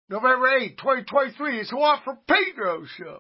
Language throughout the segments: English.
November 8th, 2023. It's the Watt from Pedro show.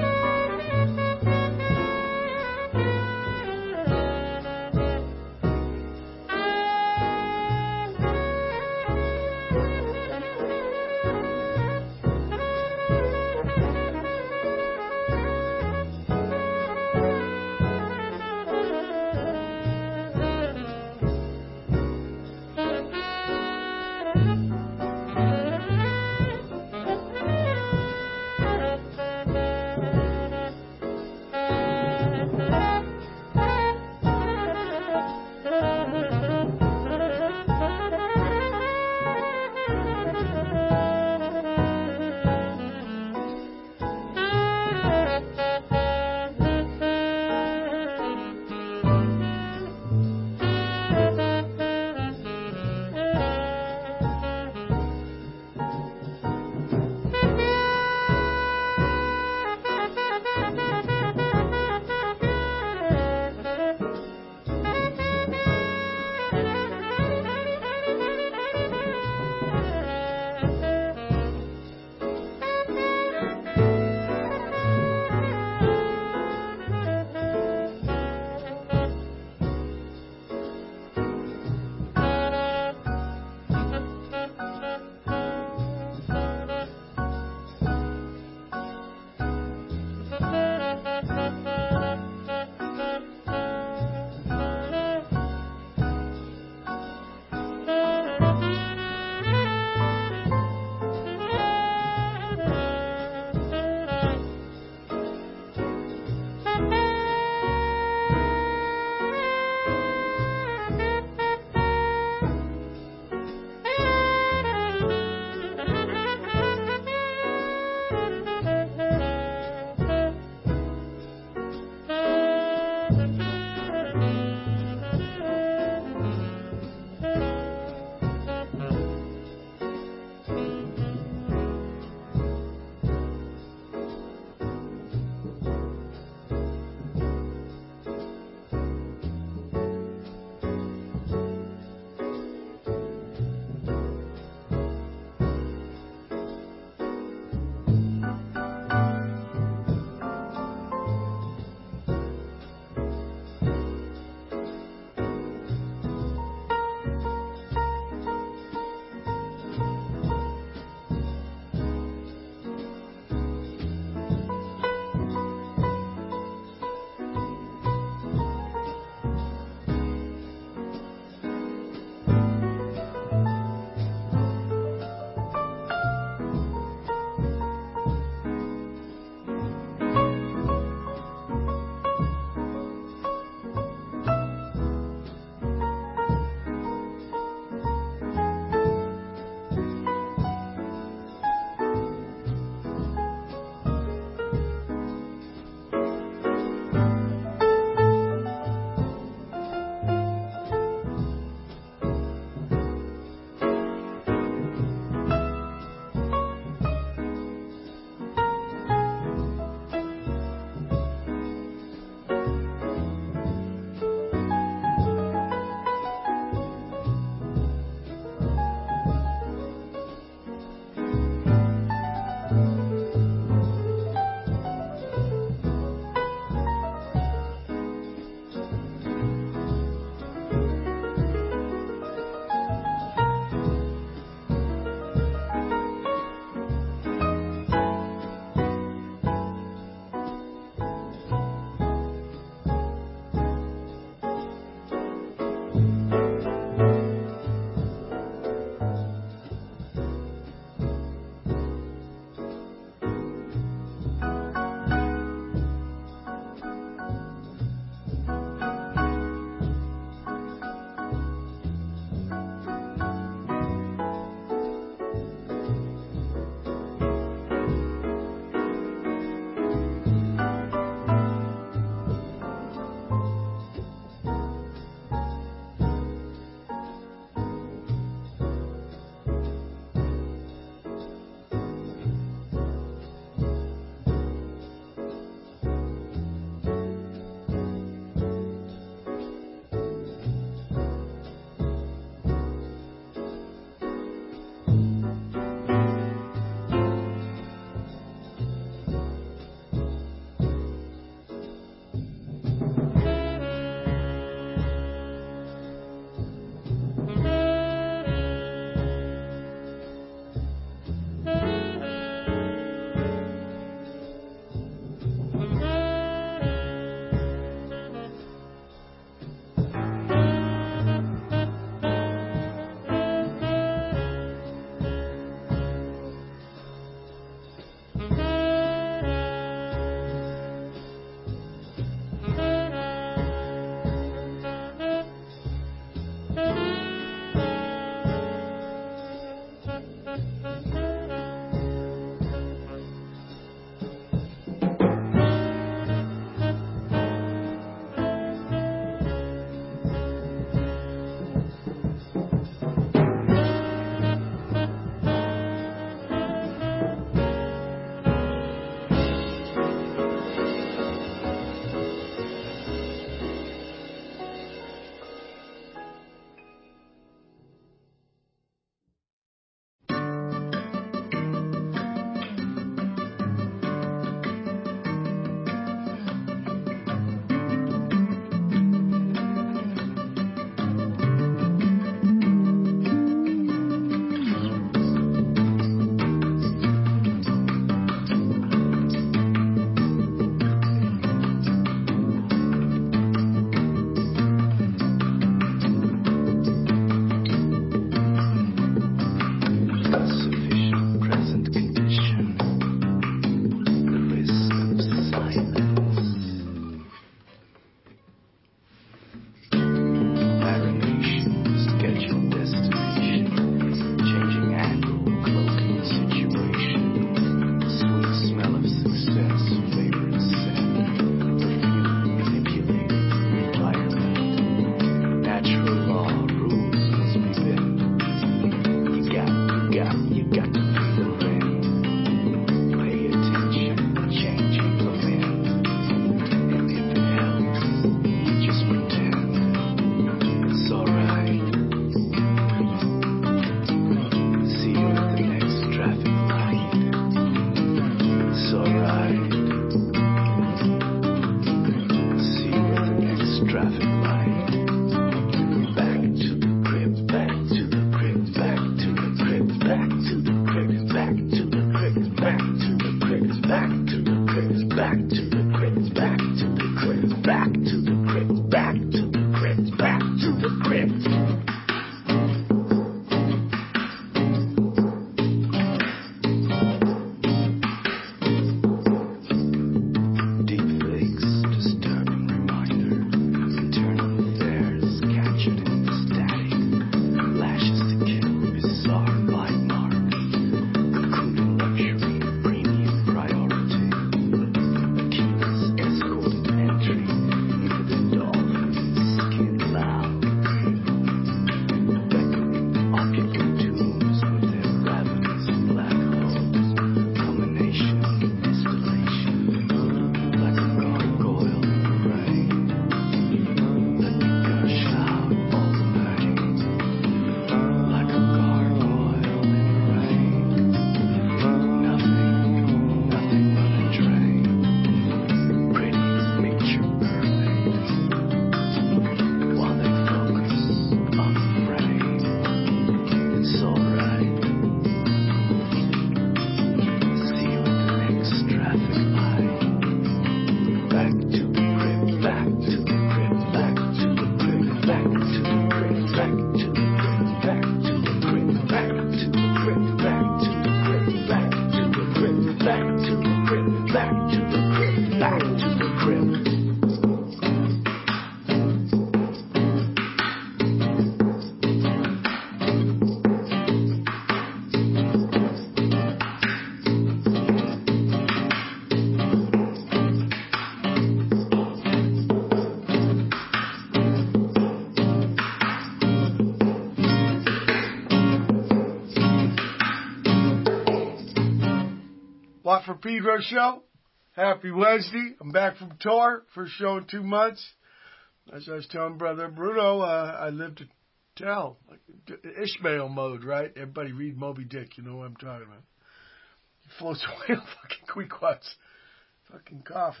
Watt from Pedro show. Happy Wednesday. I'm back from tour. First show in 2 months. As I was telling Brother Bruno, I live to tell. Like Ishmael mode, right? Everybody read Moby Dick. You know what I'm talking about. He floats away on fucking Queequa's fucking coffin.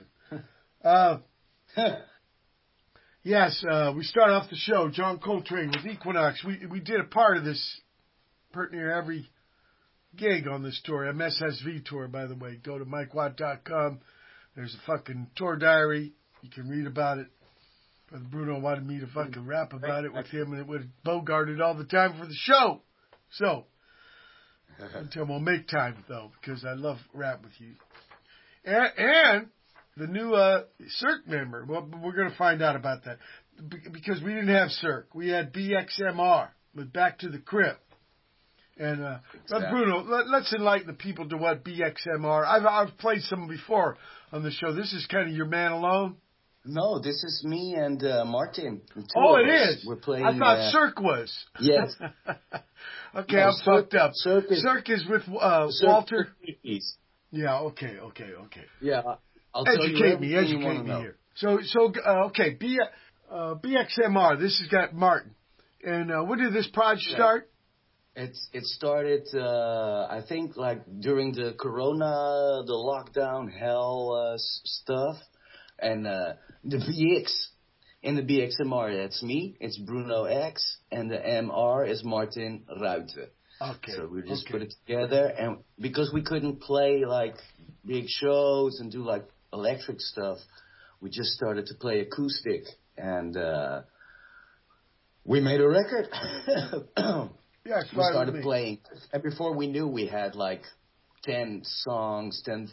Yes, we start off the show. John Coltrane with Equinox. We did a part of this pretty near every gig on this tour. MSSV tour, by the way. Go to MikeWatt.com. There's a fucking tour diary. You can read about it. Brother Bruno wanted me to fucking rap about it with him, and it would have bogarted all the time for the show. So, until we'll make time, though, because I love rap with you. And the new Cirque member. Well, we're going to find out about that. Because we didn't have Cirque. We had BXMR with Back to the Crypt. And exactly. Bruno, let's enlighten the people to what BXMR. I've played some before on the show. This is kind of your man alone. No, this is me and Martin. Oh, it is. We're playing. I thought Cirque was. Yes. Okay, no, I'm fucked up. Cirque is with Walter. Yeah. Okay. Yeah. Educate me here. So okay. BXMR. This has got Martin. And when did this project start? It started, I think, like during the Corona, the lockdown hell stuff, and the BX in the BXMR. That's me. It's Bruno X, and the MR is Martin Ruiten. Okay. So we just put it together, and because we couldn't play like big shows and do like electric stuff, we just started to play acoustic, and we made a record. Yeah, we started playing, and before we knew, we had like 10 songs, 10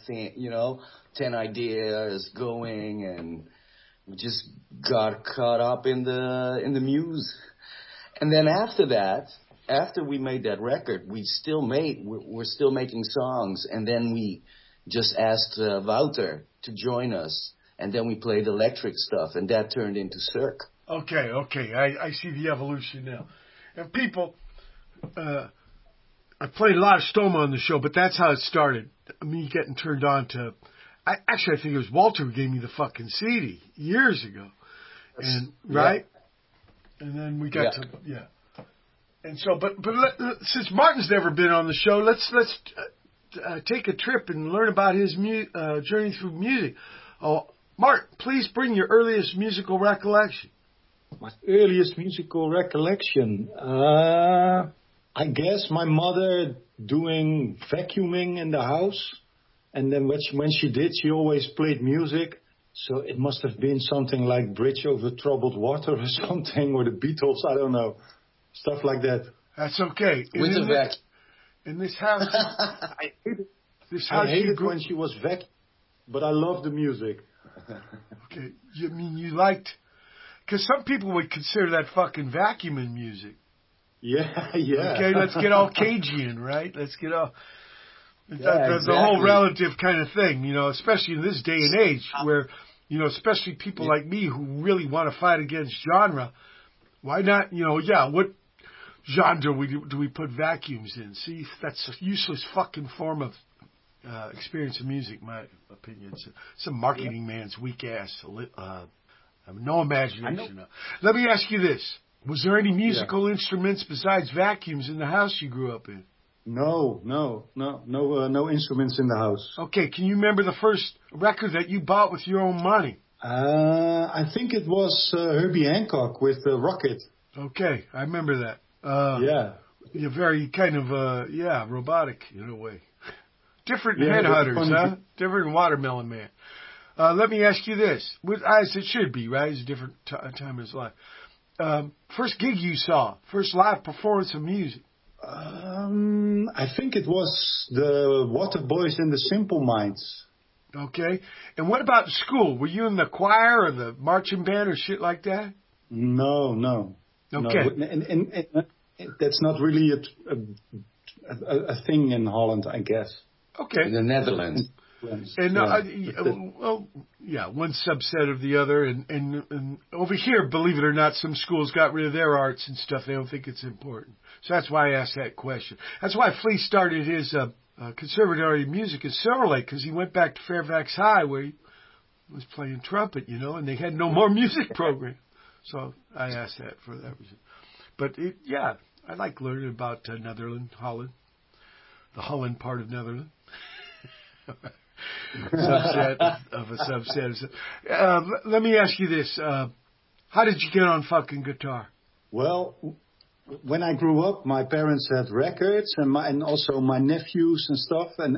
ideas going, and we just got caught up in the muse. And then after that, after we made that record, we're still making songs, and then we just asked Wouter to join us, and then we played electric stuff, and that turned into Cirque. Okay, I see the evolution now. And people, I played a lot of Stoma on the show, but that's how it started. Me getting turned on to, I think it was Walter who gave me the fucking CD years ago. And, right? And then we got to. And so, but since Martin's never been on the show, let's take a trip and learn about his journey through music. Oh, Martin, please bring your earliest musical recollection. My earliest musical recollection, I guess my mother doing vacuuming in the house, and then when she did, she always played music. So it must have been something like Bridge Over Troubled Water or something, or the Beatles. I don't know. Stuff like that. That's okay. With the vacuum. In this house, I hated it when she was vacuuming, but I love the music. Okay, you mean you liked? Because some people would consider that fucking vacuuming music. Yeah. Okay, let's get all Cajun, right? Let's get all exactly. The whole relative kind of thing, especially in this day and age where, especially people like me who really want to fight against genre. Why not? What genre do we put vacuums in? See, that's a useless fucking form of experience of music, in my opinion. It's a marketing man's weak ass. No imagination. Let me ask you this. Was there any musical instruments besides vacuums in the house you grew up in? No instruments in the house. Okay, can you remember the first record that you bought with your own money? I think it was Herbie Hancock with Rocket. Okay, I remember that. You're very kind of, robotic in a way. Different headhunters, huh? Different Watermelon Man. Let me ask you this. As it should be, right? It's a different time in his life. First gig you saw, first live performance of music. I think it was the Water Boys and the Simple Minds. Okay. And what about school? Were you in the choir or the marching band or shit like that? No. Okay. No. And that's not really a thing in Holland, I guess. Okay. In the Netherlands. And one subset of the other, and over here, believe it or not, some schools got rid of their arts and stuff. They don't think it's important, so that's why I asked that question. That's why Flea started his Conservatory of Music in Silver Lake because he went back to Fairfax High where he was playing trumpet, and they had no more music program. So I asked that for that reason. But I like learning about Netherlands, Holland, the Holland part of Netherlands. Subset of a subset. Let me ask you this. How did you get on fucking guitar? Well, when I grew up, my parents had records, and also my nephews and stuff, and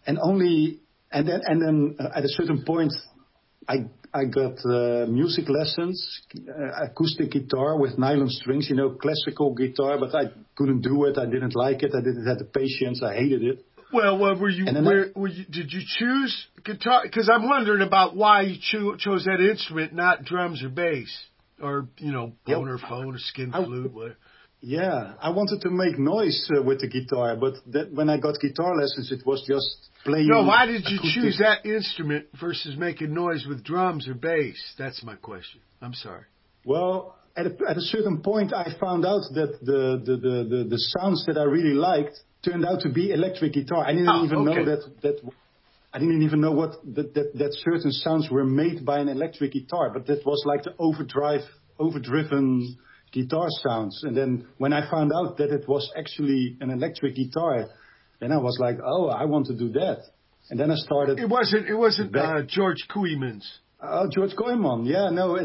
then at a certain point, I got music lessons, acoustic guitar with nylon strings, classical guitar, but I couldn't do it. I didn't like it. I didn't have the patience. I hated it. Well, did you choose guitar? Because I'm wondering about why you chose that instrument, not drums or bass, or boner phone or skin flute. Whatever. Yeah, I wanted to make noise with the guitar, but when I got guitar lessons, it was just playing. No, why did you choose that instrument versus making noise with drums or bass? That's my question. I'm sorry. Well, at a certain point, I found out that the sounds that I really liked turned out to be electric guitar. I didn't even know that. I didn't even know that certain sounds were made by an electric guitar, but that was like the overdriven guitar sounds. And then when I found out that it was actually an electric guitar, then I was like, oh, I want to do that. And then I started. It wasn't George Kooijmans. Oh, George Kooijman. Yeah, no,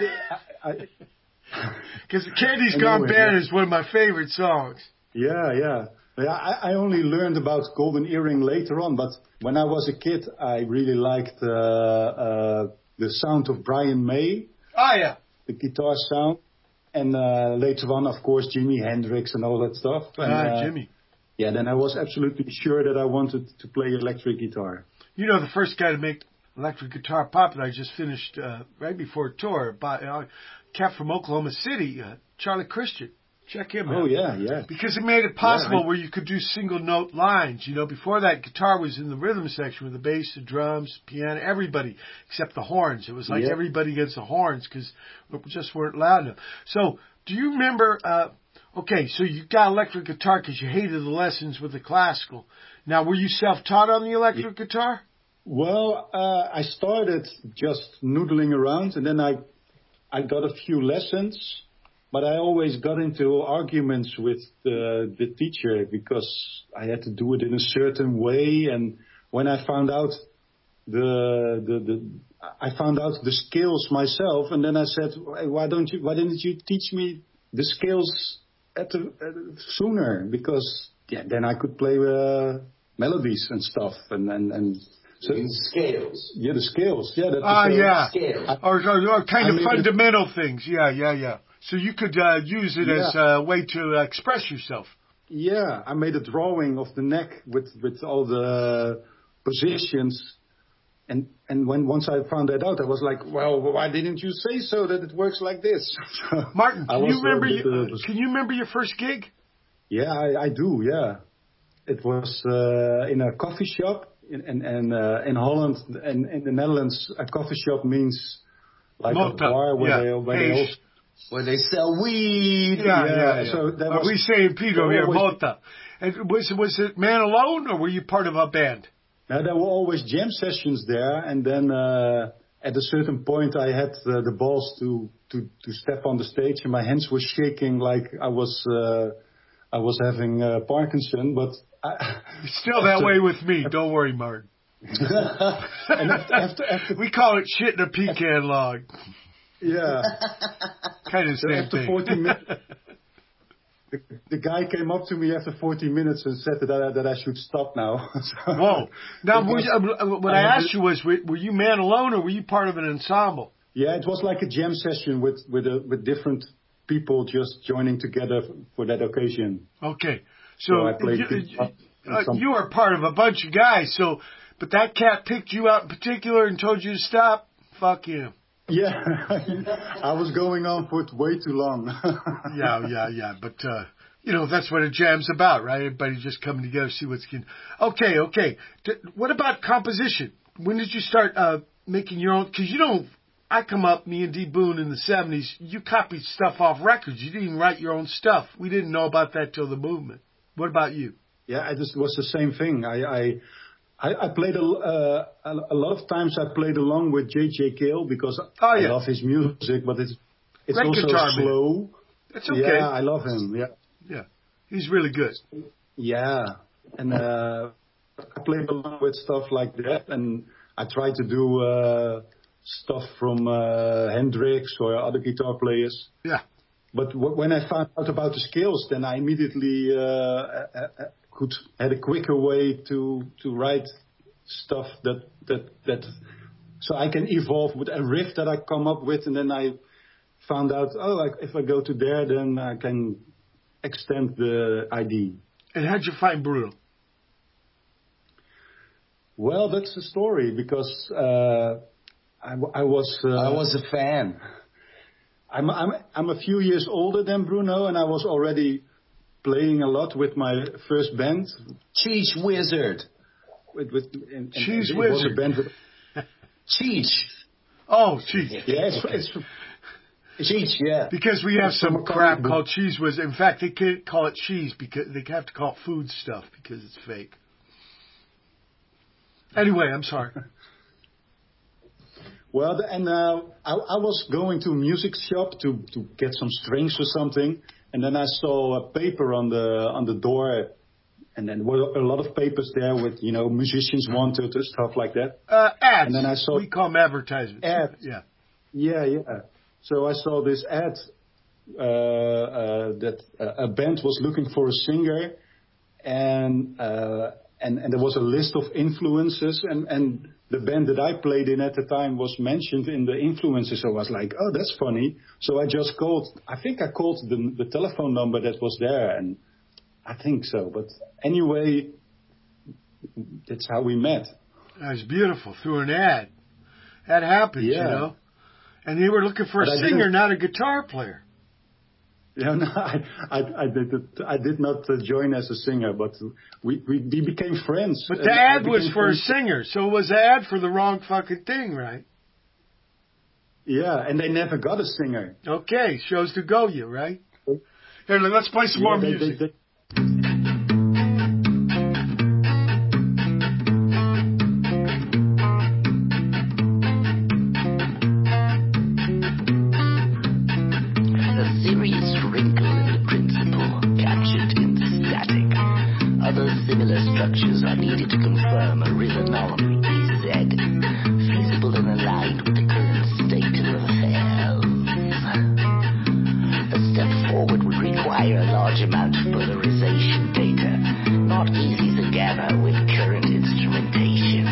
because Candy's Gone Bad is one of my favorite songs. Yeah. I only learned about Golden Earring later on, but when I was a kid, I really liked the sound of Brian May. Oh, yeah. The guitar sound. And later on, of course, Jimi Hendrix and all that stuff. Jimmy. Yeah, then I was absolutely sure that I wanted to play electric guitar. The first guy to make electric guitar popular, I just finished right before a tour, by a cat from Oklahoma City, Charlie Christian. Check him out. Oh, yeah. Because it made it possible where you could do single note lines. Before that, guitar was in the rhythm section with the bass, the drums, piano, everybody, except the horns. It was like everybody against the horns because we just weren't loud enough. So, do you remember, so you got electric guitar because you hated the lessons with the classical. Now, were you self-taught on the electric guitar? Well, I started just noodling around, and then I got a few lessons. But I always got into arguments with the teacher because I had to do it in a certain way. And when I found out the scales myself, and then I said, why didn't you teach me the scales sooner? Because then I could play melodies and stuff and. So the scales. Yeah, the scales. Yeah. Scales. Or kind of fundamental things. Yeah. So you could use it as a way to express yourself. Yeah, I made a drawing of the neck with all the positions. And once I found that out, I was like, well, why didn't you say so that it works like this? Martin, can you remember your first gig? Yeah, I do, yeah. It was in a coffee shop in Holland and in the Netherlands. A coffee shop means like a bar where they sell weed. Yeah. So we say in Pedro here, Mota. And was it Man Alone, or were you part of a band? Now, there were always jam sessions there, and then at a certain point, I had the balls to step on the stage, and my hands were shaking like I was having Parkinson, but it's still that way with me. Don't worry, Martin. And after we call it shit in a pecan log. Yeah. Kind of the same after thing. 40 minutes, the guy came up to me after 40 minutes and said that I should stop now. Whoa. Now, what I asked you was, were you Man Alone or were you part of an ensemble? Yeah, it was like a jam session with different people just joining together for that occasion. Okay. So I played you were part of a bunch of guys, but that cat picked you out in particular and told you to stop? Fuck him. Yeah, I was going on for way too long. Yeah. But, that's what a jam's about, right? Everybody just coming together, see what's good. Okay. What about composition? When did you start making your own? Because I come up, me and D. Boone in the 70s, you copied stuff off records. You didn't even write your own stuff. We didn't know about that till the movement. What about you? Yeah, it was the same thing. I played a lot of times. I played along with J.J. Cale because I love his music, but it's Great also guitar, slow. Man. That's okay. Yeah, I love him. Yeah, he's really good. Yeah, and I played along with stuff like that, and I tried to do stuff from Hendrix or other guitar players. Yeah. But when I found out about the scales, then I immediately had a quicker way to write stuff that so I can evolve with a riff that I come up with, and then I found out, like if I go to there, then I can extend the ID. And how'd you find Bruno? Well, that's the story because I was a fan. I'm a few years older than Bruno, and I was already playing a lot with my first band, Cheech Wizard. Cheech Wizard. Was a band with Cheech. Oh, Cheech. Yeah, it's Cheech. Yeah. Because we have some crap called Cheese Whiz. In fact, they can't call it cheese because they have to call it food stuff because it's fake. Anyway, I'm sorry. Well, and I was going to a music shop to get some strings or something, and then I saw a paper on the door, and then there were a lot of papers there with musicians wanted and stuff like that. Ads. And then I saw we call them advertisements. Ads. Yeah. So I saw this ad that a band was looking for a singer, and there was a list of influences, and the band that I played in at the time was mentioned in the influences. So I was like, oh, that's funny. So I just called. I think I called the telephone number that was there, and I think so. But anyway, that's how we met. That's beautiful, through an ad. That happens, And they were looking for a singer, not a guitar player. Yeah, no, I did not join as a singer, but we became friends. But the ad was for a singer, so it was an ad for the wrong fucking thing, right? Yeah, and they never got a singer. Okay, shows to go you, right? Here, let's play some more music. Structures are needed to confirm a rhythmometry is said, feasible and aligned with the current state of affairs. A step forward would require a large amount of polarization data, not easy to gather with current instrumentation.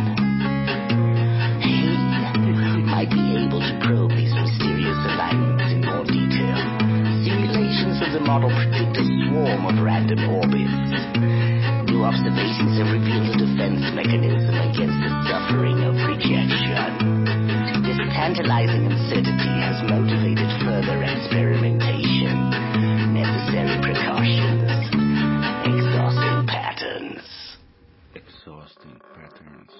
He might be able to probe these mysterious alignments in more detail. Simulations of the model predict a swarm of random orbits. New observations have revealed a defense mechanism against the suffering of rejection. This tantalizing uncertainty has motivated further experimentation. Necessary precautions. Exhausting patterns. Exhausting patterns.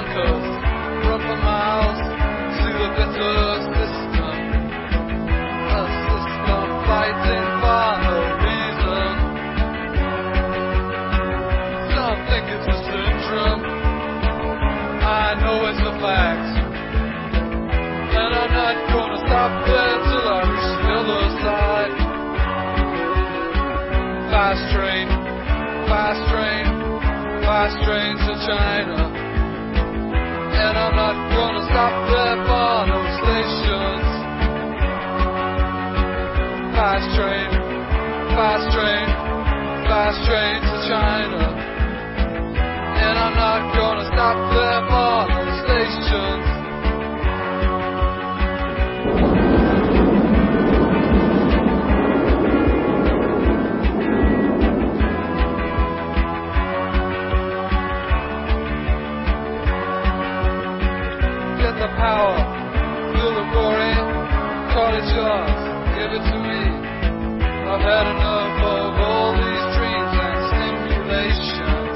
bunkers, run for miles, see the better system. A system fighting for no reason. Some think it's a syndrome. I know it's a fact. And I'm not gonna stop there till I reach the other side. Fast train, fast train, fast train to China. And I'm not gonna stop there for no stations. Fast train, fast train, fast train to China. And I'm not gonna stop there for no stations. Get the power, feel the glory, call it yours, give it to me. I've had enough of all these dreams and stimulations.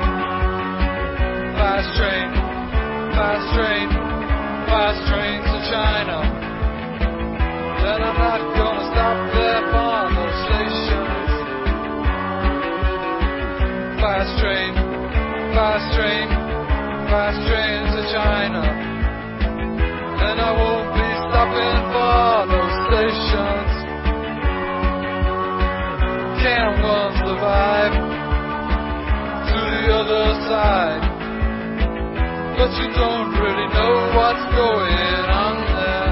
Fast train, fast train, fast train to China. And I'm not gonna stop there for no stations. Fast train, fast train, fast train to China. And I won't be stopping for those stations. Can one survive to the other side? But you don't really know what's going on there.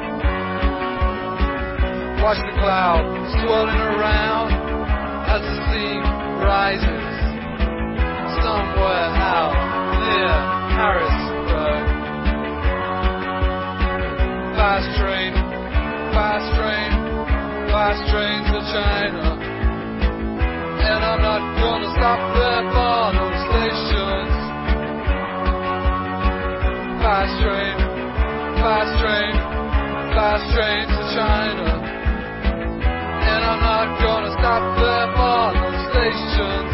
Watch the cloud swirling around as the steam rises somewhere out near Harrisburg. Fast train, fast train, fast train to China. And I'm not gonna stop there for no stations. Fast train, fast train, fast train to China. And I'm not gonna stop there for no stations.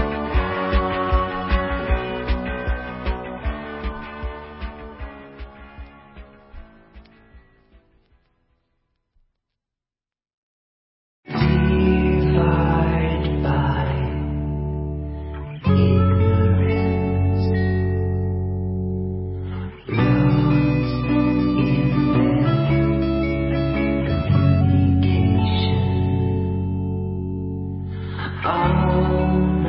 Divide by ignorance, lost in their communication. All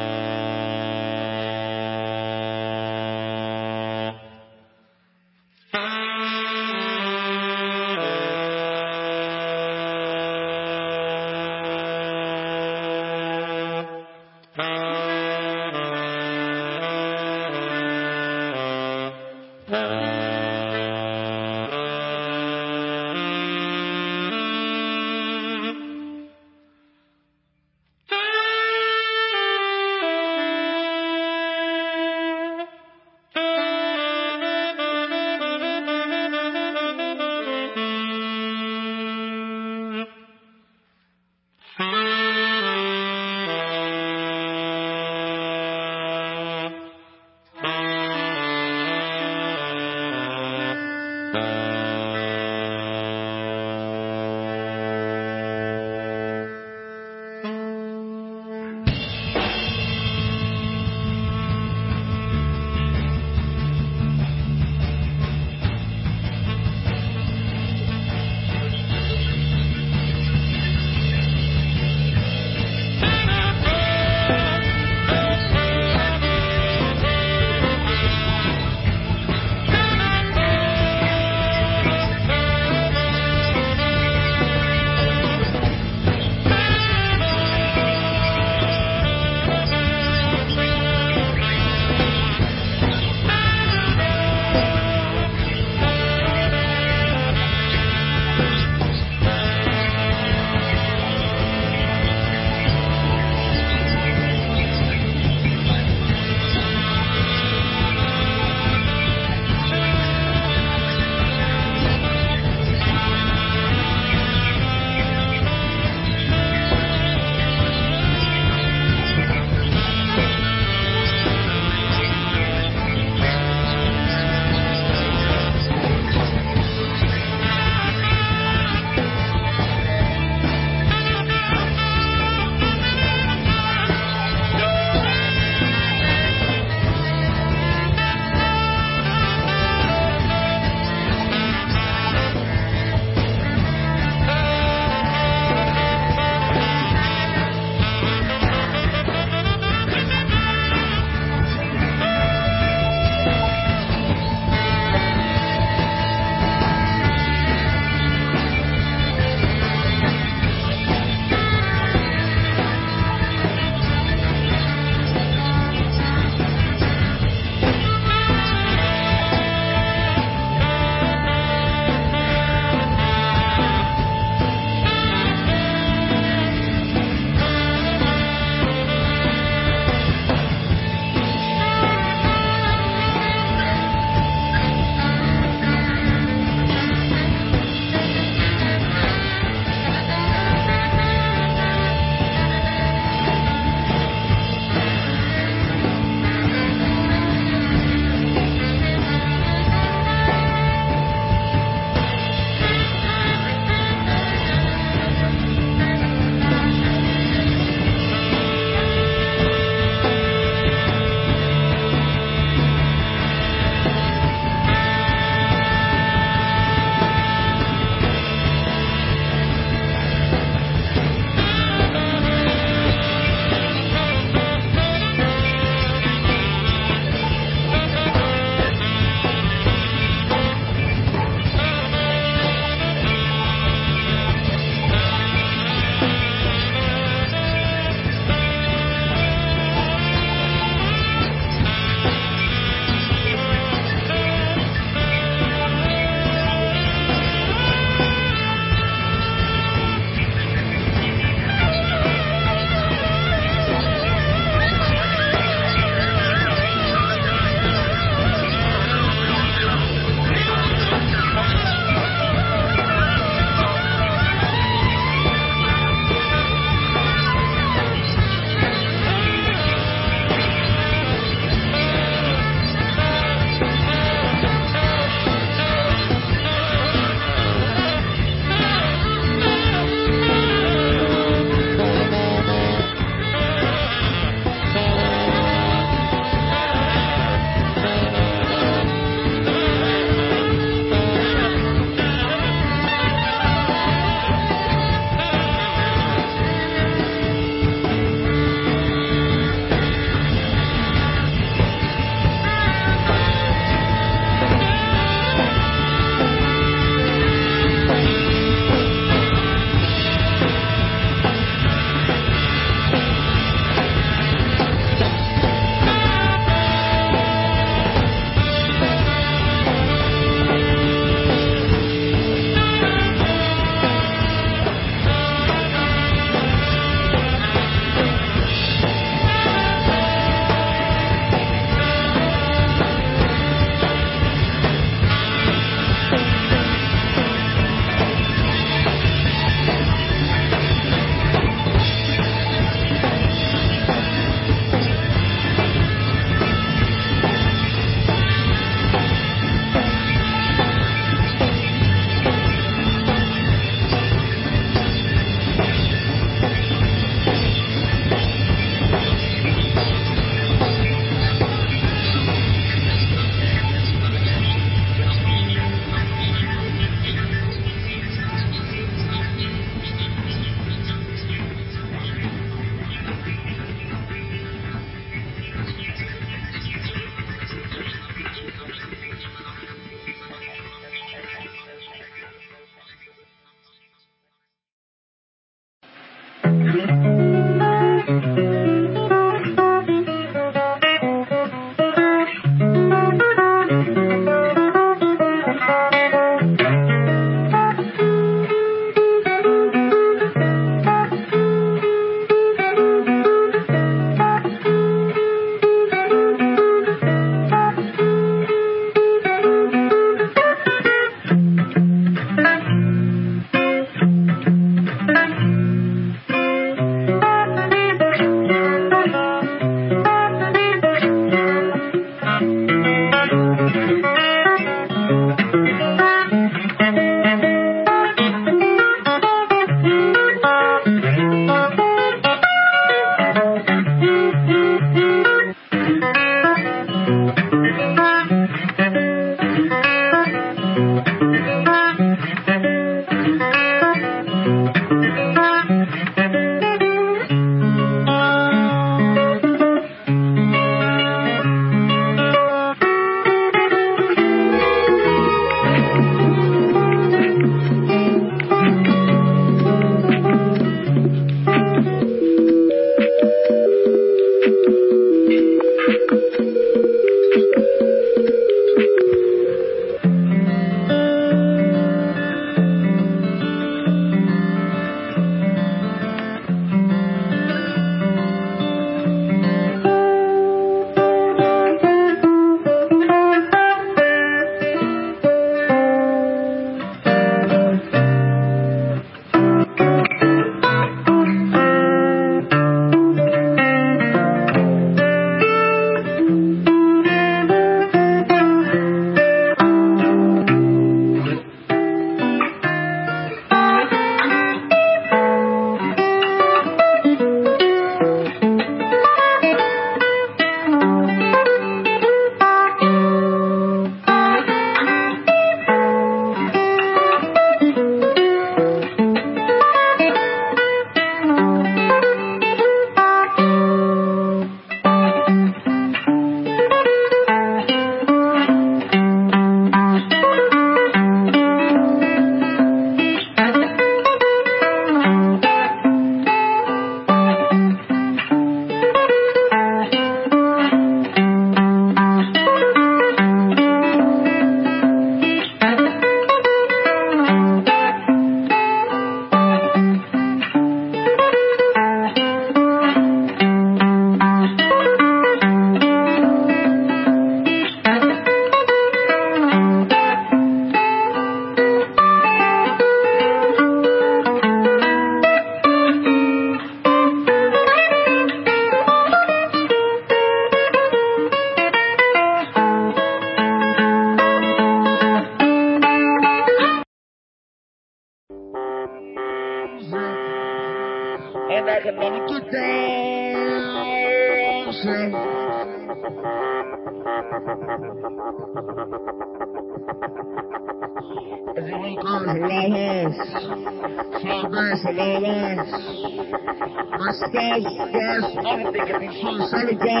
Everyone goes to levels. Small verse and levels. My skills, everything can be true. So we go,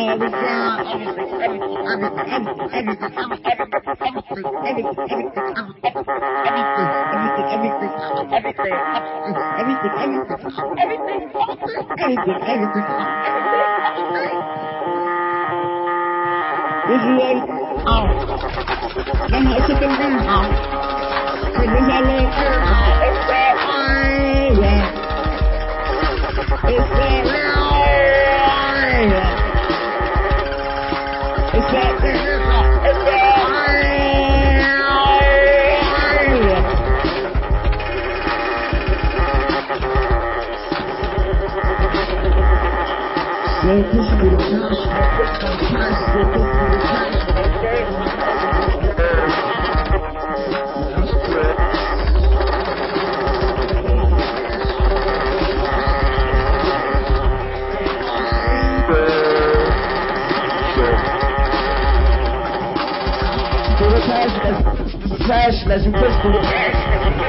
Let's push to the past.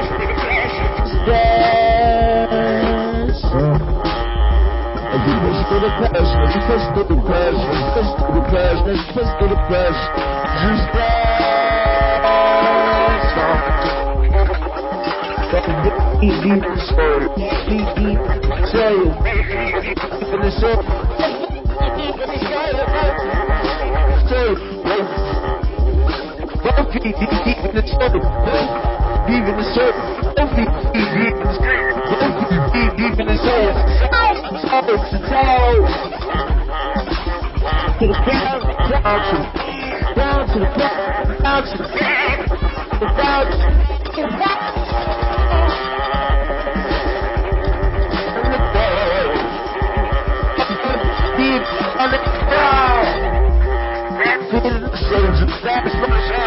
Push to the past. Let's push to the past. Let's push to the past. Let's push to the past. Just deep in the soul. Deep in the soul. In the soul. Deep in the soul. Deep in the soul. Deep in the soul. To the ground, down to the ground, down to the ground, to the ground, to the ground. Deep on the ground. Feeling the souls of fast motion.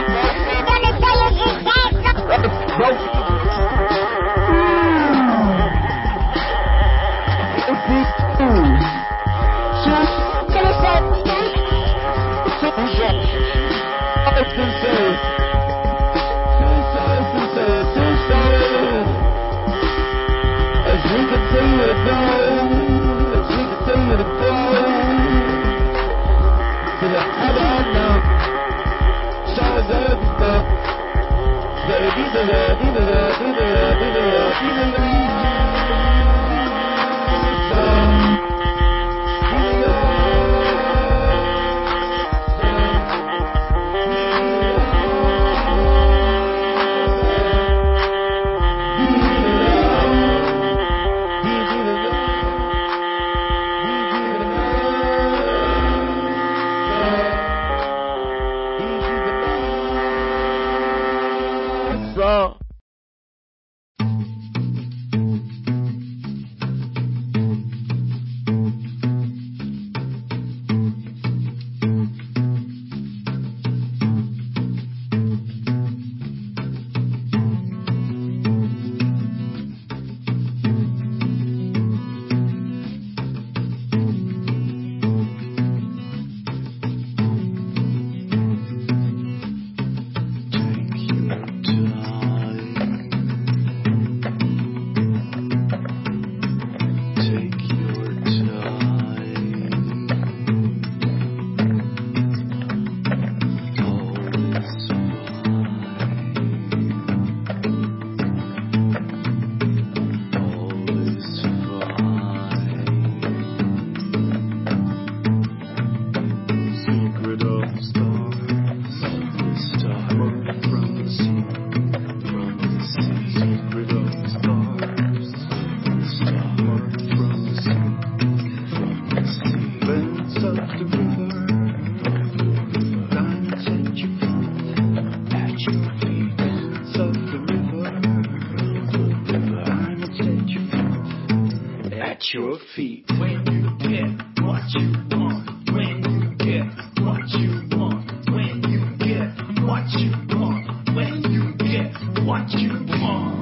Your feet when you get what you want, when you get what you want, when you get what you want, when you get what you want.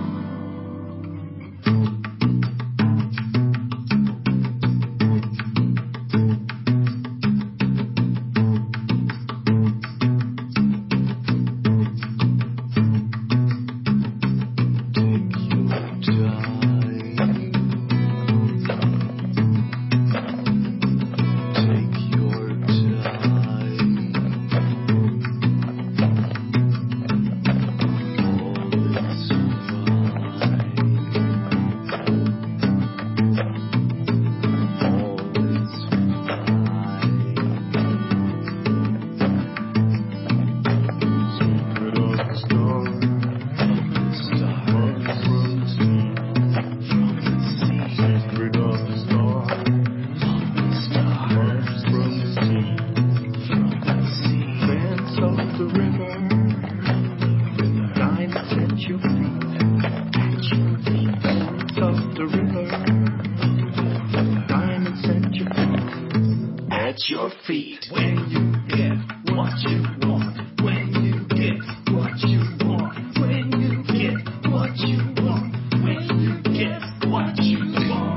feet. When you get what you want, when you get what you want, when you get what you want, when you get what you want.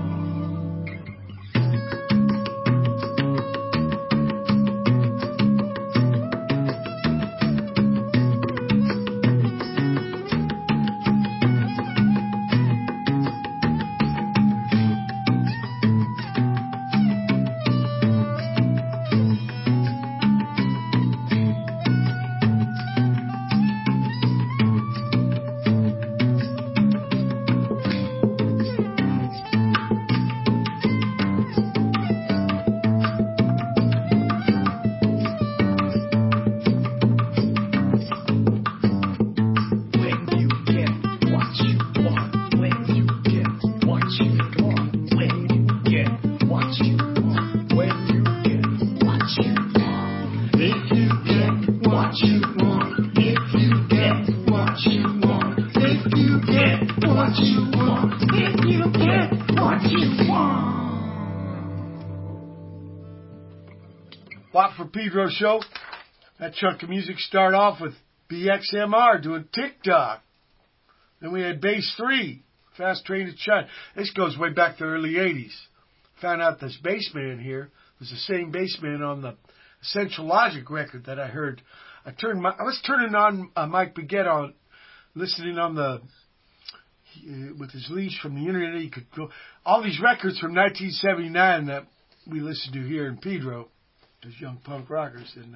Watt from Pedro show. That chunk of music started off with BXMR doing TikTok. Then we had Bass 3, Fast Train to China. This goes way back to the early 80s. Found out this bass man here was the same bass man on the Essential Logic record that I heard. I was turning on Mike Baguette on, listening on the with his leash from the internet. He could go all these records from 1979 that we listened to here in Pedro as young punk rockers, and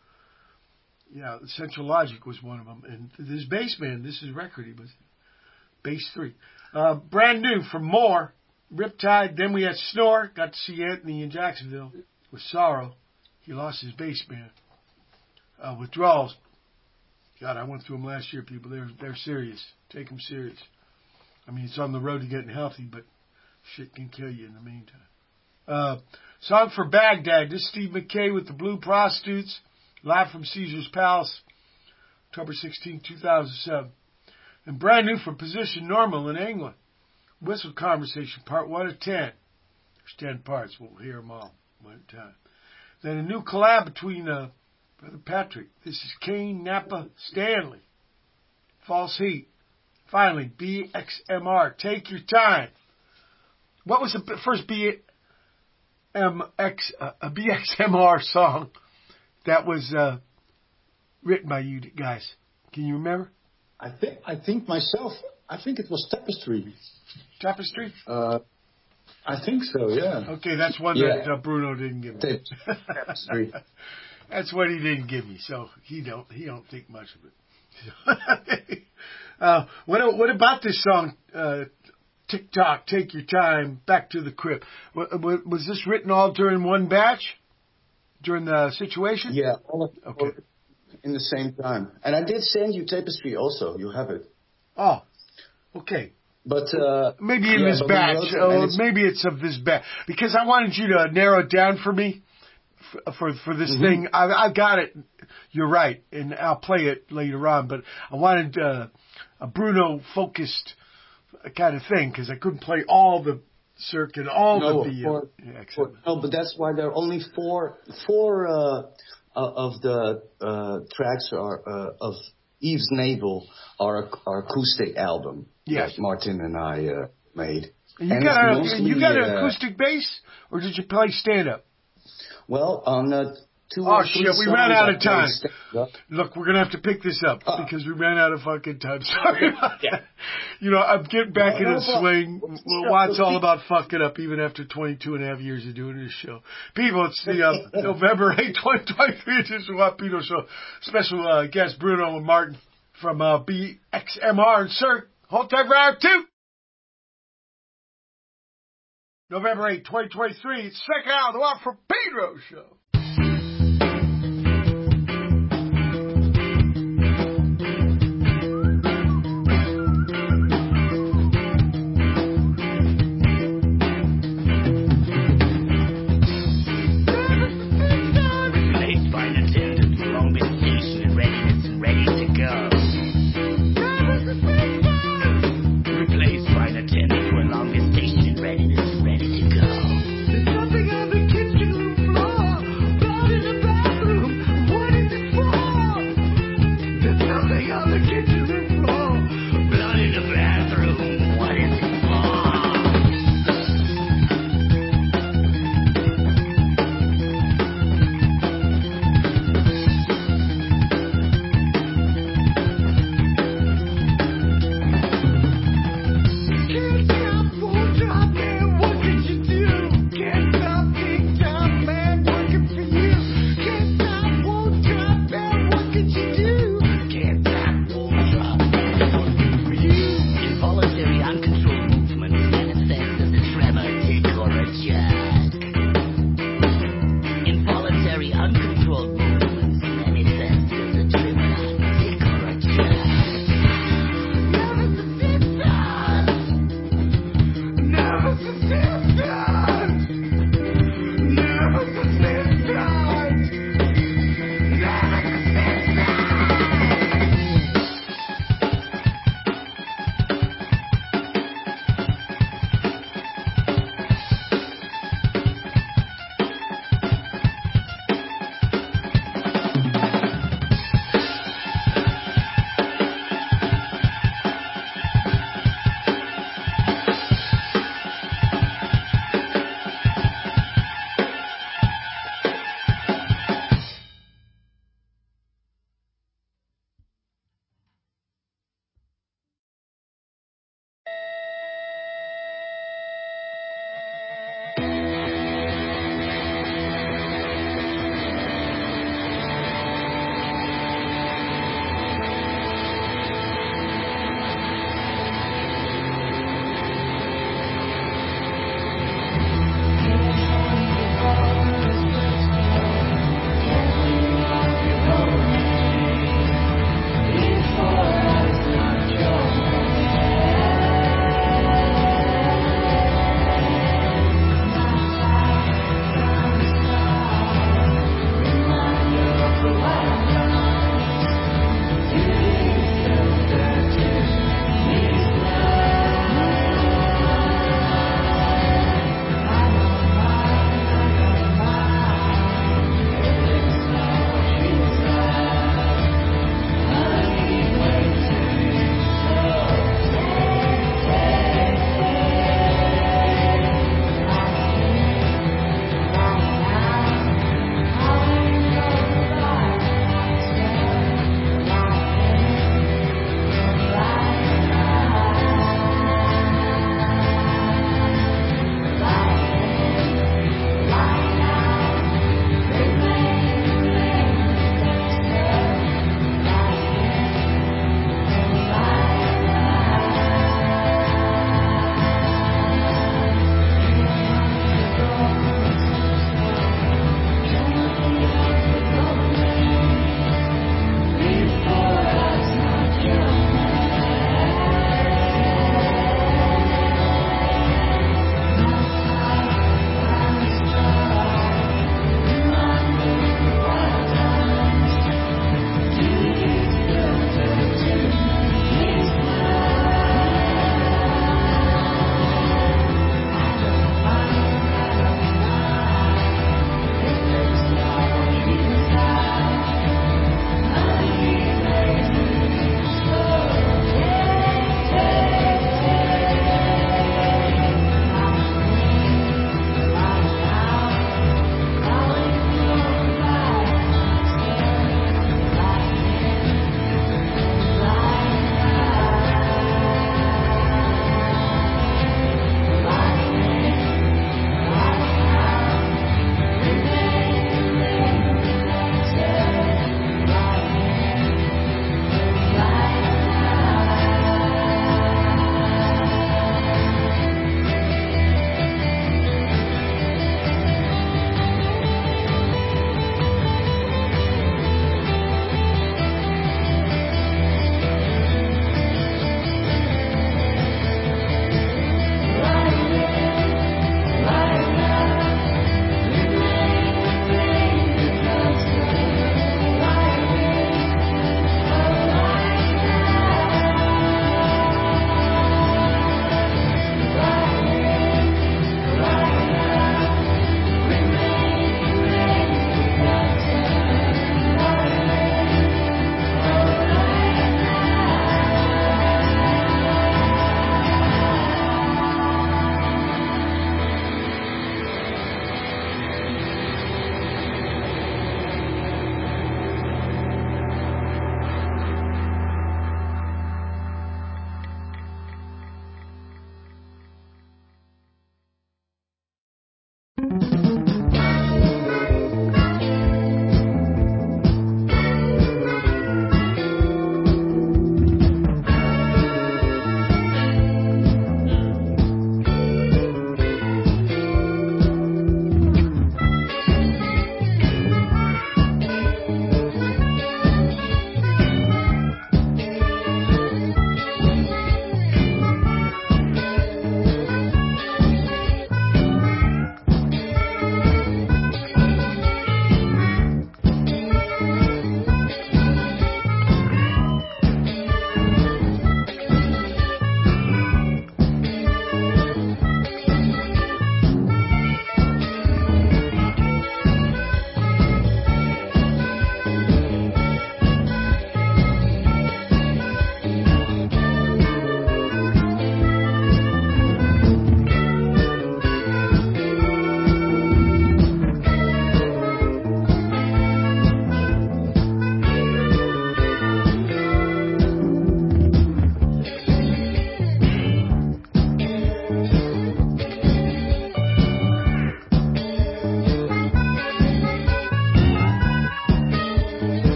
Essential Logic was one of them. And this bass man, this is record he was Bass 3. Brand new from More, Riptide. Then we had Snore. Got to see Anthony in Jacksonville with Sorrow. He lost his bass man. Withdrawals. God, I went through them last year, people. They're serious. Take them serious. I mean, it's on the road to getting healthy, but shit can kill you in the meantime. Song for Baghdad. This is Steve McKay with the Blue Prostitutes, live from Caesar's Palace, October 16, 2007. And brand new from Position Normal in England. Whistle Conversation, part 1 of 10. There's 10 parts. We'll hear them all one at a time. Then a new collab between Brother Patrick. This is Kane, Napa, Stanley. False Heat. Finally, BXMR. Take Your Time. What was the first BXMR song that was written by you guys? Can you remember? I think myself. I think it was Tapestry. Tapestry? I think so. Yeah. Okay, that's one that Bruno didn't give me. Tapestry. That's what he didn't give me, so he don't think much of it. What about this song? TikTok, Take Your Time, Back to the Crib. Was this written all during one batch? During the situation? Yeah, okay. In the same time. And I did send you Tapestry also. You have it. Oh, okay. But maybe in this batch. Maybe it's of this batch. Because I wanted you to narrow it down for me for this thing. I've got it. You're right. And I'll play it later on. But I wanted a Bruno-focused kind of thing because I couldn't play all the circuit, the video. No, but that's why there are only four of the tracks of Eve's Navel are acoustic album. Yes, that Martin and I made. You got an acoustic bass, or did you play stand up? Well, on two. Oh shit, we ran out of time. Look, we're gonna have to pick this up because we ran out of fucking time. Sorry about that. You know, I'm getting back in the swing. Watt's all about fucking up even after 22 and a half years of doing this show. People, it's the November 8, 2023 edition of Watt Pino Show. Special guest Bruno and Martin from BXMR and Sir. Hold tight for hour 2. November 8, 2023. It's second hour of the Watt from Pedro Show. Ready to go. There's something on the kitchen floor.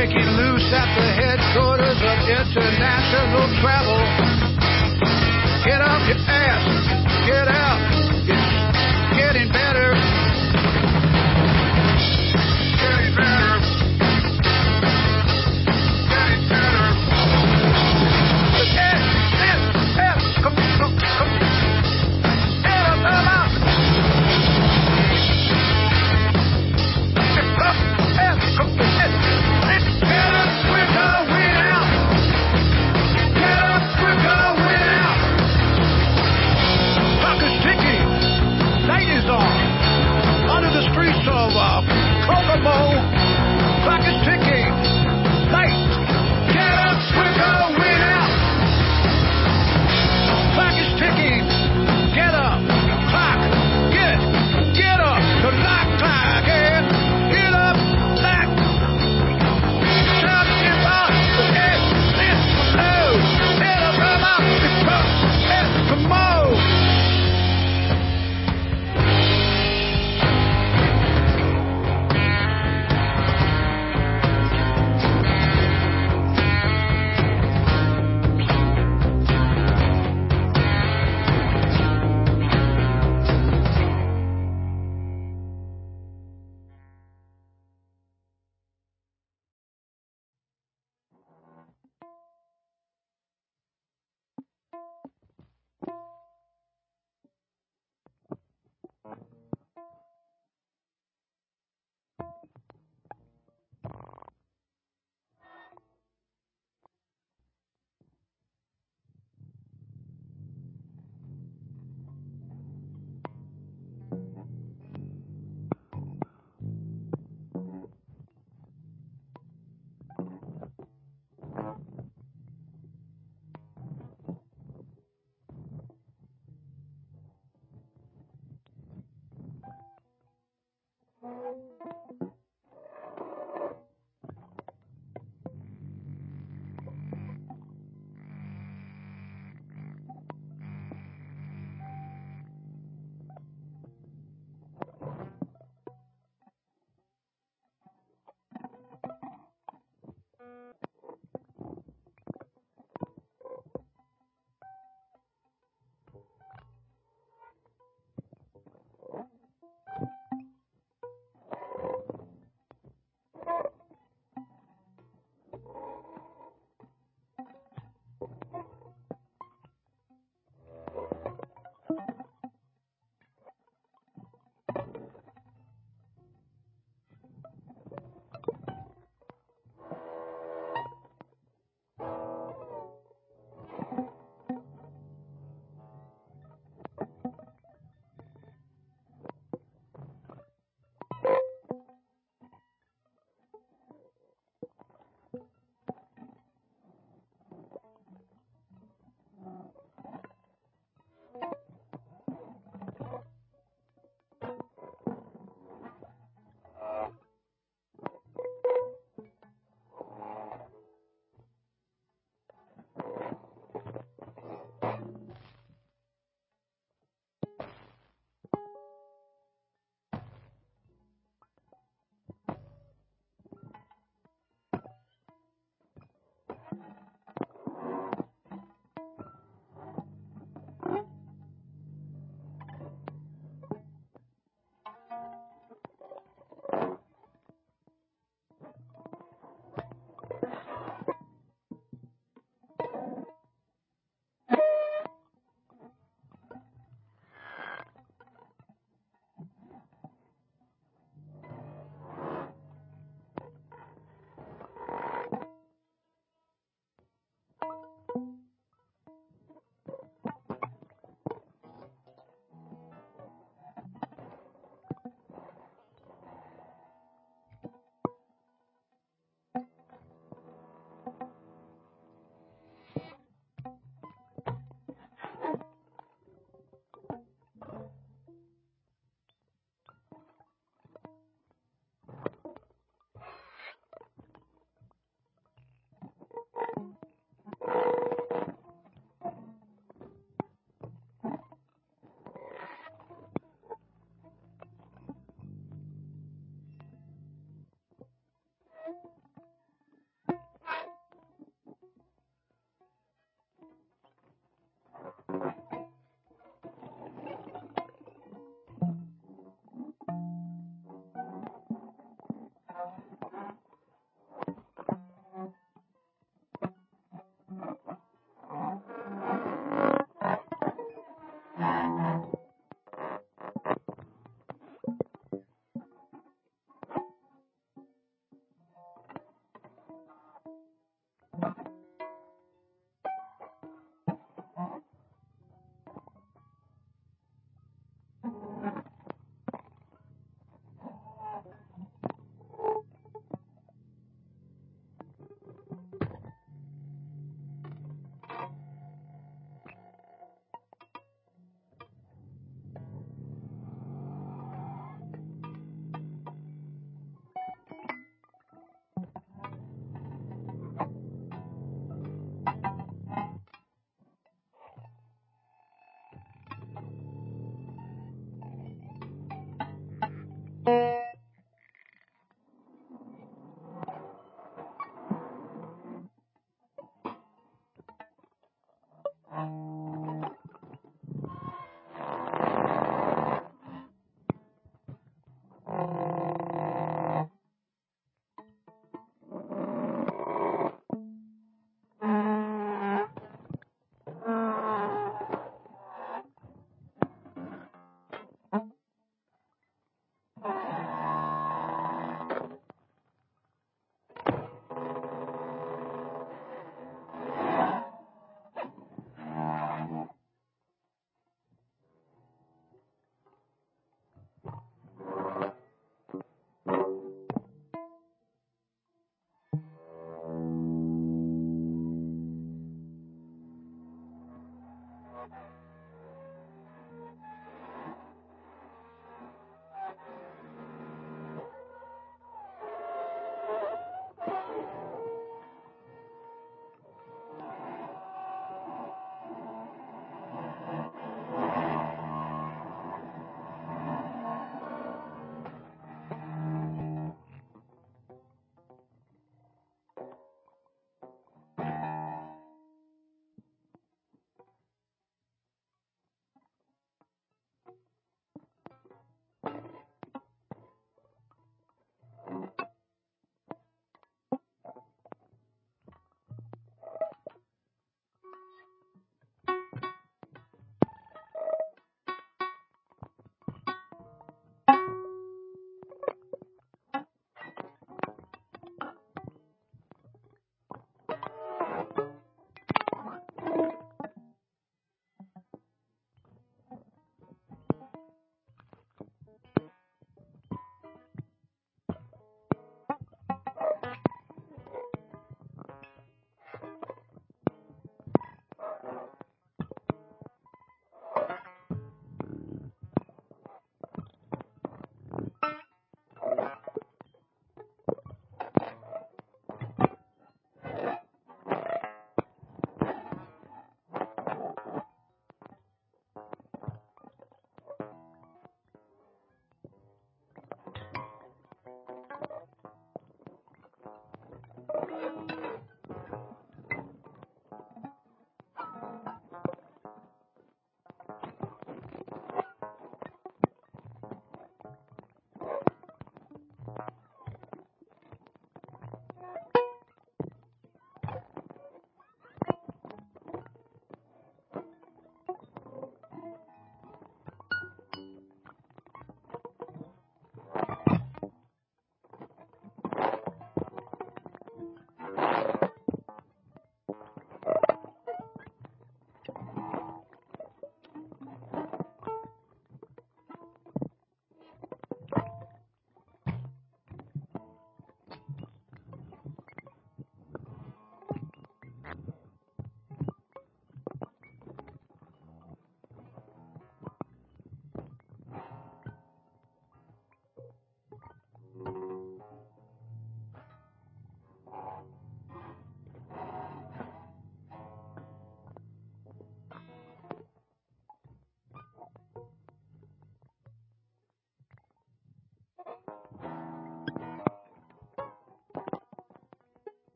breaking loose at the headquarters of international travel. Get up your ass, get out, it's getting better. Getting better. Getting better. Come, Fuckers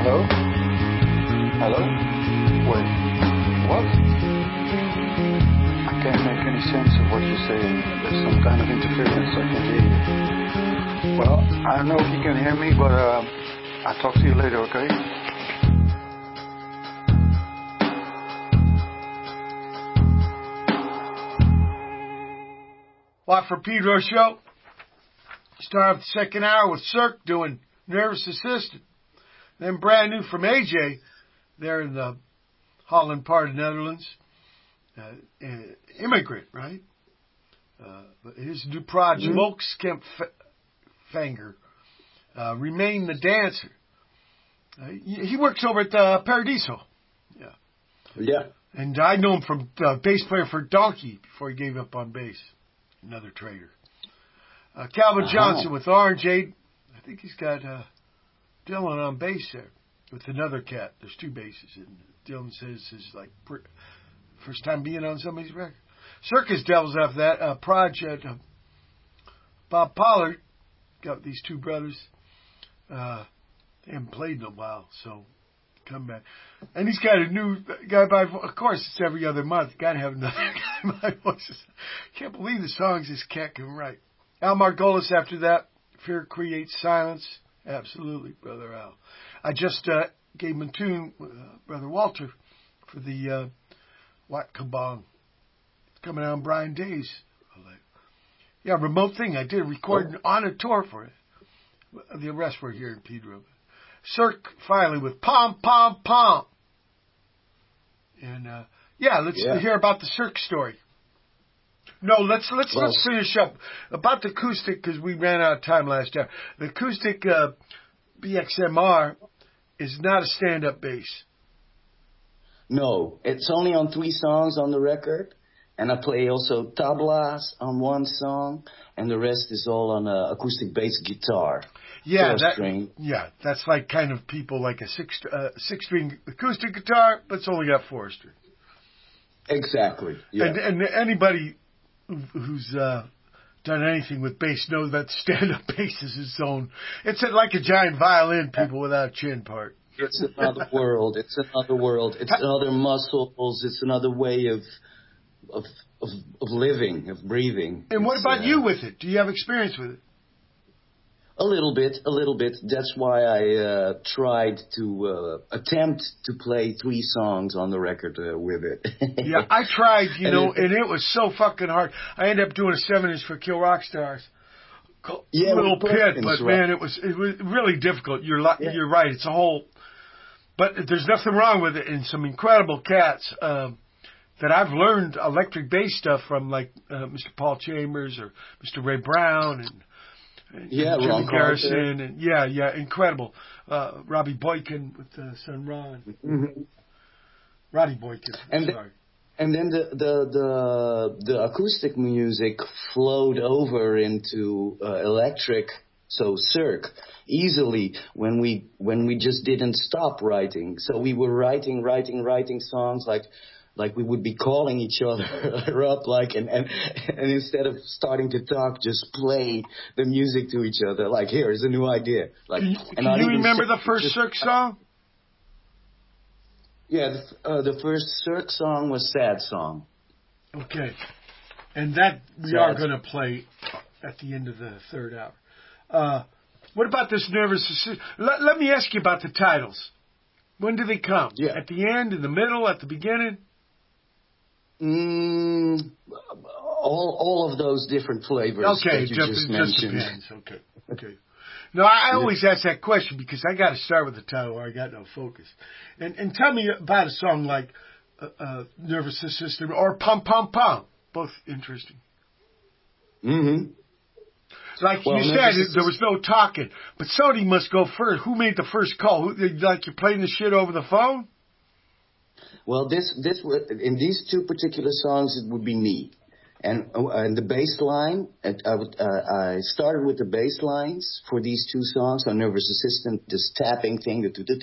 Hello? Hello? Wait, what? I can't make any sense of what you're saying. There's some kind of interference. I can't hear you. Well, I don't know if you can hear me, but I'll talk to you later, okay? Watt from Pedro show. Start off the second hour with Cirque doing Nervous Assistant. Then brand new from AJ, there in the Holland part of the Netherlands. Immigrant, right? His new project, Volkskamp Fanger, Remain the Dancer. He works over at Paradiso. Yeah. And I know him from bass player for Donkey before he gave up on bass. Another traitor. Calvin Johnson with Orange Aid. I think he's got Dylan on bass there with another cat. There's two basses. And Dylan says it's like first time being on somebody's record. Circus Devils after that. Project. Bob Pollard got these two brothers. They haven't played in a while, so come back. And he's got a new guy by, of course, it's every other month. Got to have another guy by voices. Can't believe the songs this cat can write. Al Margolis after that. Fear Creates Silence. Absolutely, Brother Al. I just gave him a tune, Brother Walter, for the Wat Kabong. It's coming out on Brian Days. Yeah, remote thing. I did a recording on a tour for it. The rest were here in Pedro. Cirque finally with Pom Pom Pom. And let's hear about the Cirque story. No, let's finish up about the acoustic because we ran out of time last time. The acoustic BXMR is not a stand-up bass. No, it's only on 3 songs on the record, and I play also tablas on one song, and the rest is all on acoustic bass guitar. Yeah, that's like kind of people like a six-string acoustic guitar, but it's only got 4 strings. Exactly. Yeah. And anybody who's done anything with bass knows that stand-up bass is its own. It's like a giant violin, people without a chin part. It's another world. It's another world. It's another muscles. It's another way of living, of breathing. And what about you with it? Do you have experience with it? A little bit. That's why I tried to attempt to play 3 songs on the record with it. Yeah, I tried, and it was so fucking hard. I ended up doing a 7-inch for Kill Rock Stars. Little pit, but man, it was really difficult. You're right. It's a whole, but there's nothing wrong with it. And some incredible cats that I've learned electric bass stuff from, like Mr. Paul Chambers or Mr. Ray Brown and Jimmy Garrison, and incredible. Robbie Boykin with son Ron. Mm-hmm. Roddy Boykin. And then the acoustic music flowed over into electric, so Cirque, easily when we just didn't stop writing. So we were writing songs like we would be calling each other up, and instead of starting to talk, just play the music to each other. Like, here's a new idea. Like, can you remember the first Cirque song? Yeah, the first Cirque song was Sad Song. Okay, and that we are going to play at the end of the third hour. What about this Nervous? Let me ask you about the titles. When do they come? Yeah. At the end, in the middle, at the beginning? All of those different flavors that you just mentioned. Depends. Okay. No, I always ask that question because I got to start with the title or I got no focus. And tell me about a song like Nervous System or Pom Pom Pom. Both interesting. Mm-hmm. Like you said, there was no talking, but somebody must go first. Who made the first call? Like you're playing the shit over the phone? Well, in these 2 particular songs, it would be me, and the bass line. I started with the bass lines for these 2 songs on Nervous Assistant, this tapping thing,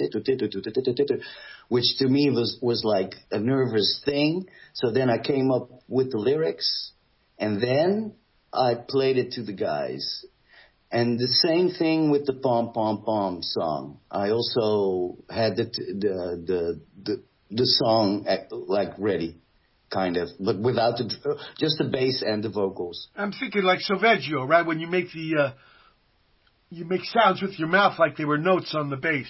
which to me was like a nervous thing. So then I came up with the lyrics, and then I played it to the guys. And the same thing with the Pom Pom Pom song. I also had the song like ready, kind of, but without just the bass and the vocals. I'm thinking like solfeggio, right? When you make you make sounds with your mouth like they were notes on the bass.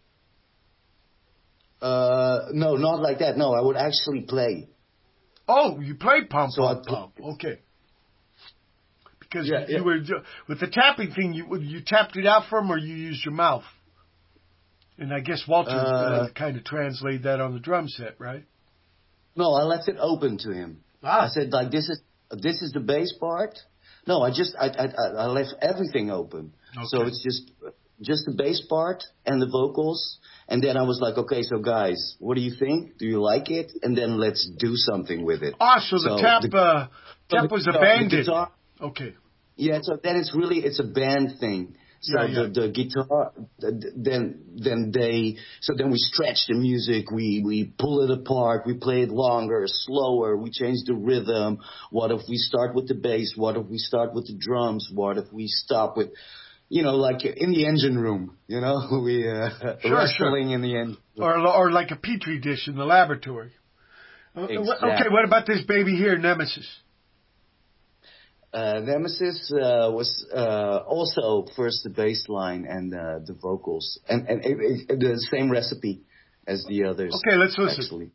No, not like that. No, I would actually play. Oh, you played Pom So Pom I- Pom. Okay. Because Yeah, you yeah. were with the tapping thing, you tapped it out for him, or you used your mouth. And I guess Walter kind of translated that on the drum set, right? No, I left it open to him. I said, like, this is the bass part. No, I left everything open. Okay. So it's just the bass part and the vocals. And then I was like, okay, so guys, what do you think? Do you like it? And then let's do something with it. So the tap was abandoned. Okay. Yeah, so then it's a band thing. So the guitar, then we stretch the music, we pull it apart, we play it longer, slower, we change the rhythm. What if we start with the bass? What if we start with the drums? What if we stop with, like in the engine room, we wrestling in the engine room. Or like a petri dish in the laboratory. Exactly. Okay, what about this baby here, Nemesis? Nemesis was also first the bass line and the vocals, and the same recipe as the others. Okay, let's listen. Actually.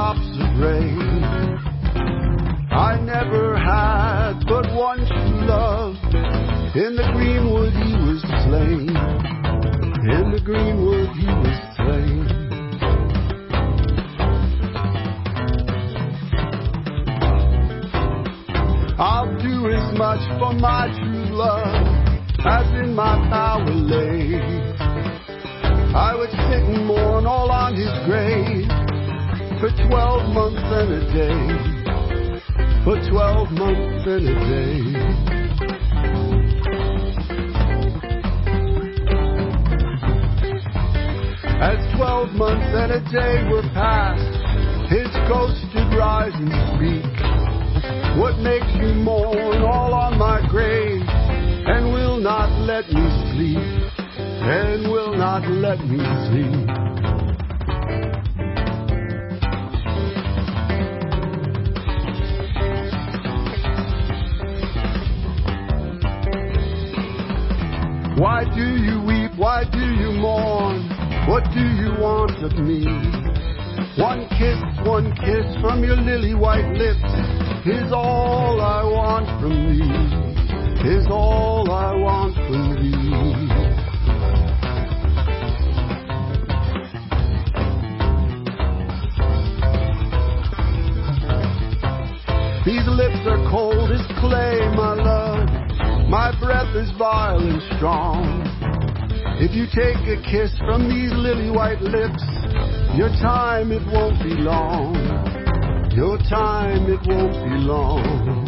drops of rain. I never had but one true love. In the greenwood he was slain. In the greenwood he was slain. I'll do as much for my true love as in my power lay. I would sit and mourn all on his grave for 12 months and a day. For 12 months and a day. As 12 months and a day were past, his ghost did rise and speak. What makes you mourn all on my grave, and will not let me sleep, and will not let me sleep? Why do you weep? Why do you mourn? What do you want of me? One kiss from your lily white lips is all I want from thee, is all I want from thee. These lips are cold as clay, my love. My breath is vile and strong. If you take a kiss from these lily white lips, your time it won't be long. Your time it won't be long.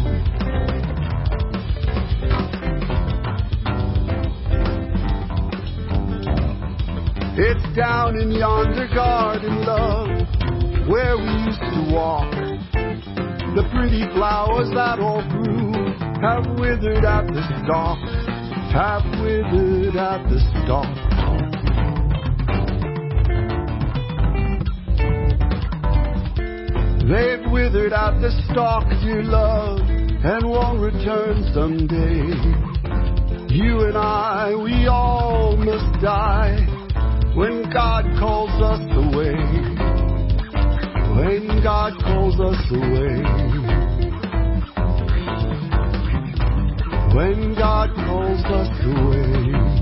It's down in yonder garden, love, where we used to walk. The pretty flowers that all grew have withered at the stalk, have withered at the stalk. They've withered at the stalk, dear love, and won't return someday. You and I, we all must die when God calls us away. When God calls us away. When God calls us away.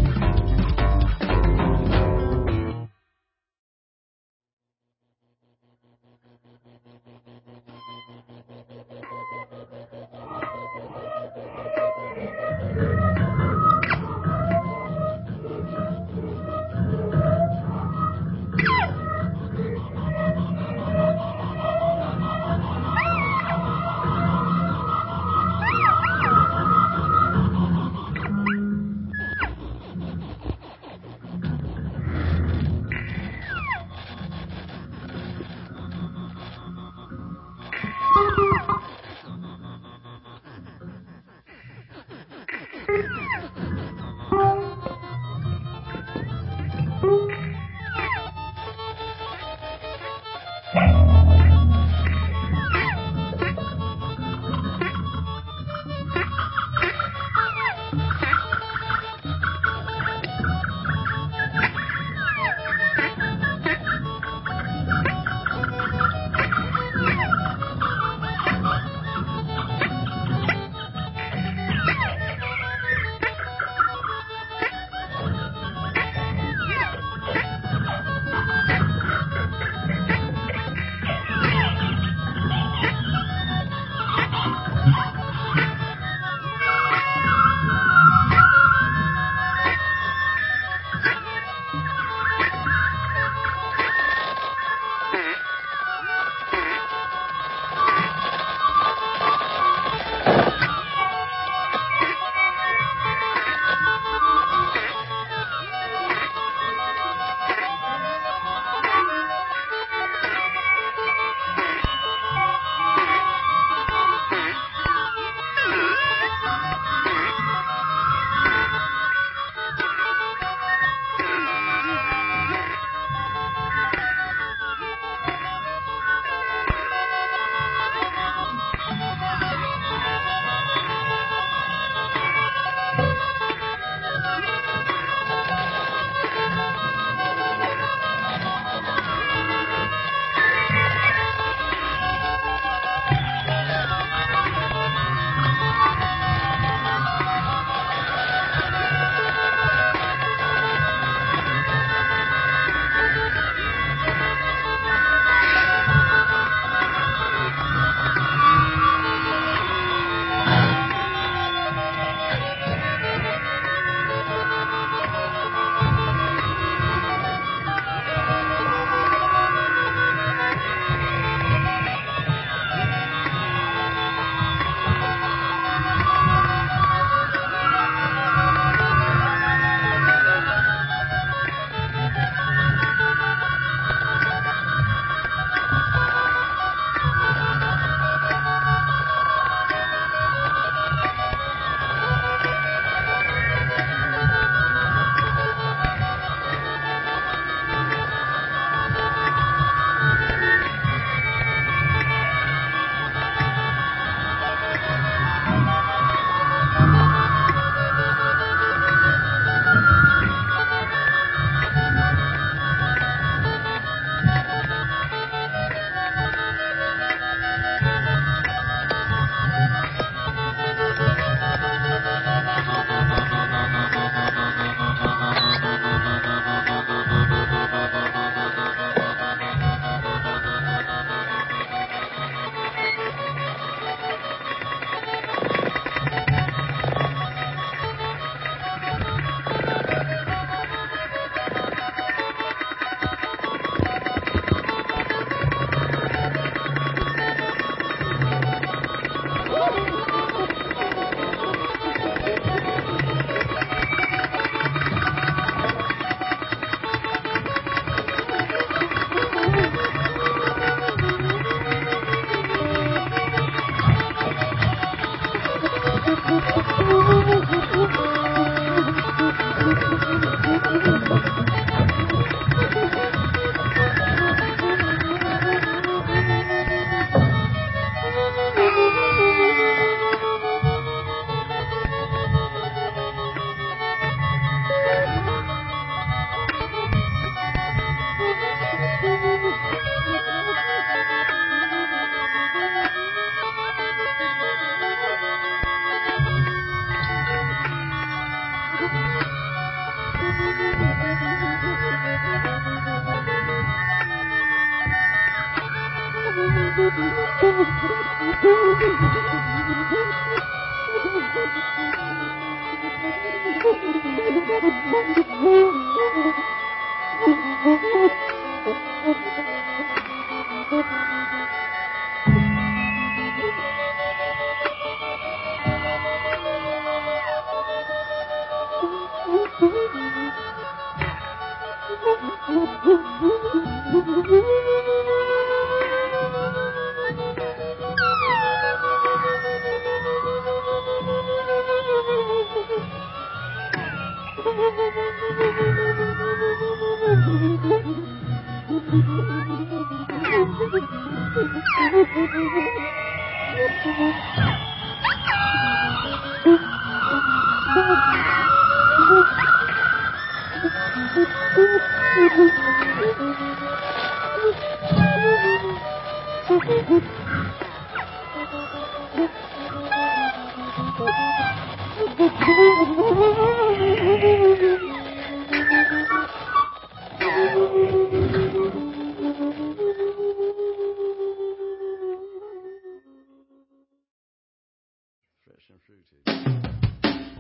Fresh and fruity.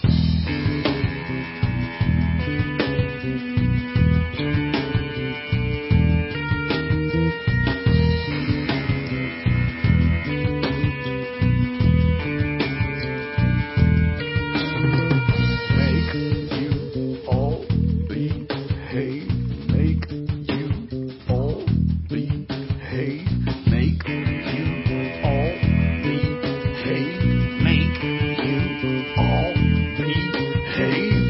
Make you all behave. Make you all behave. Make you all behave. Make you all behave.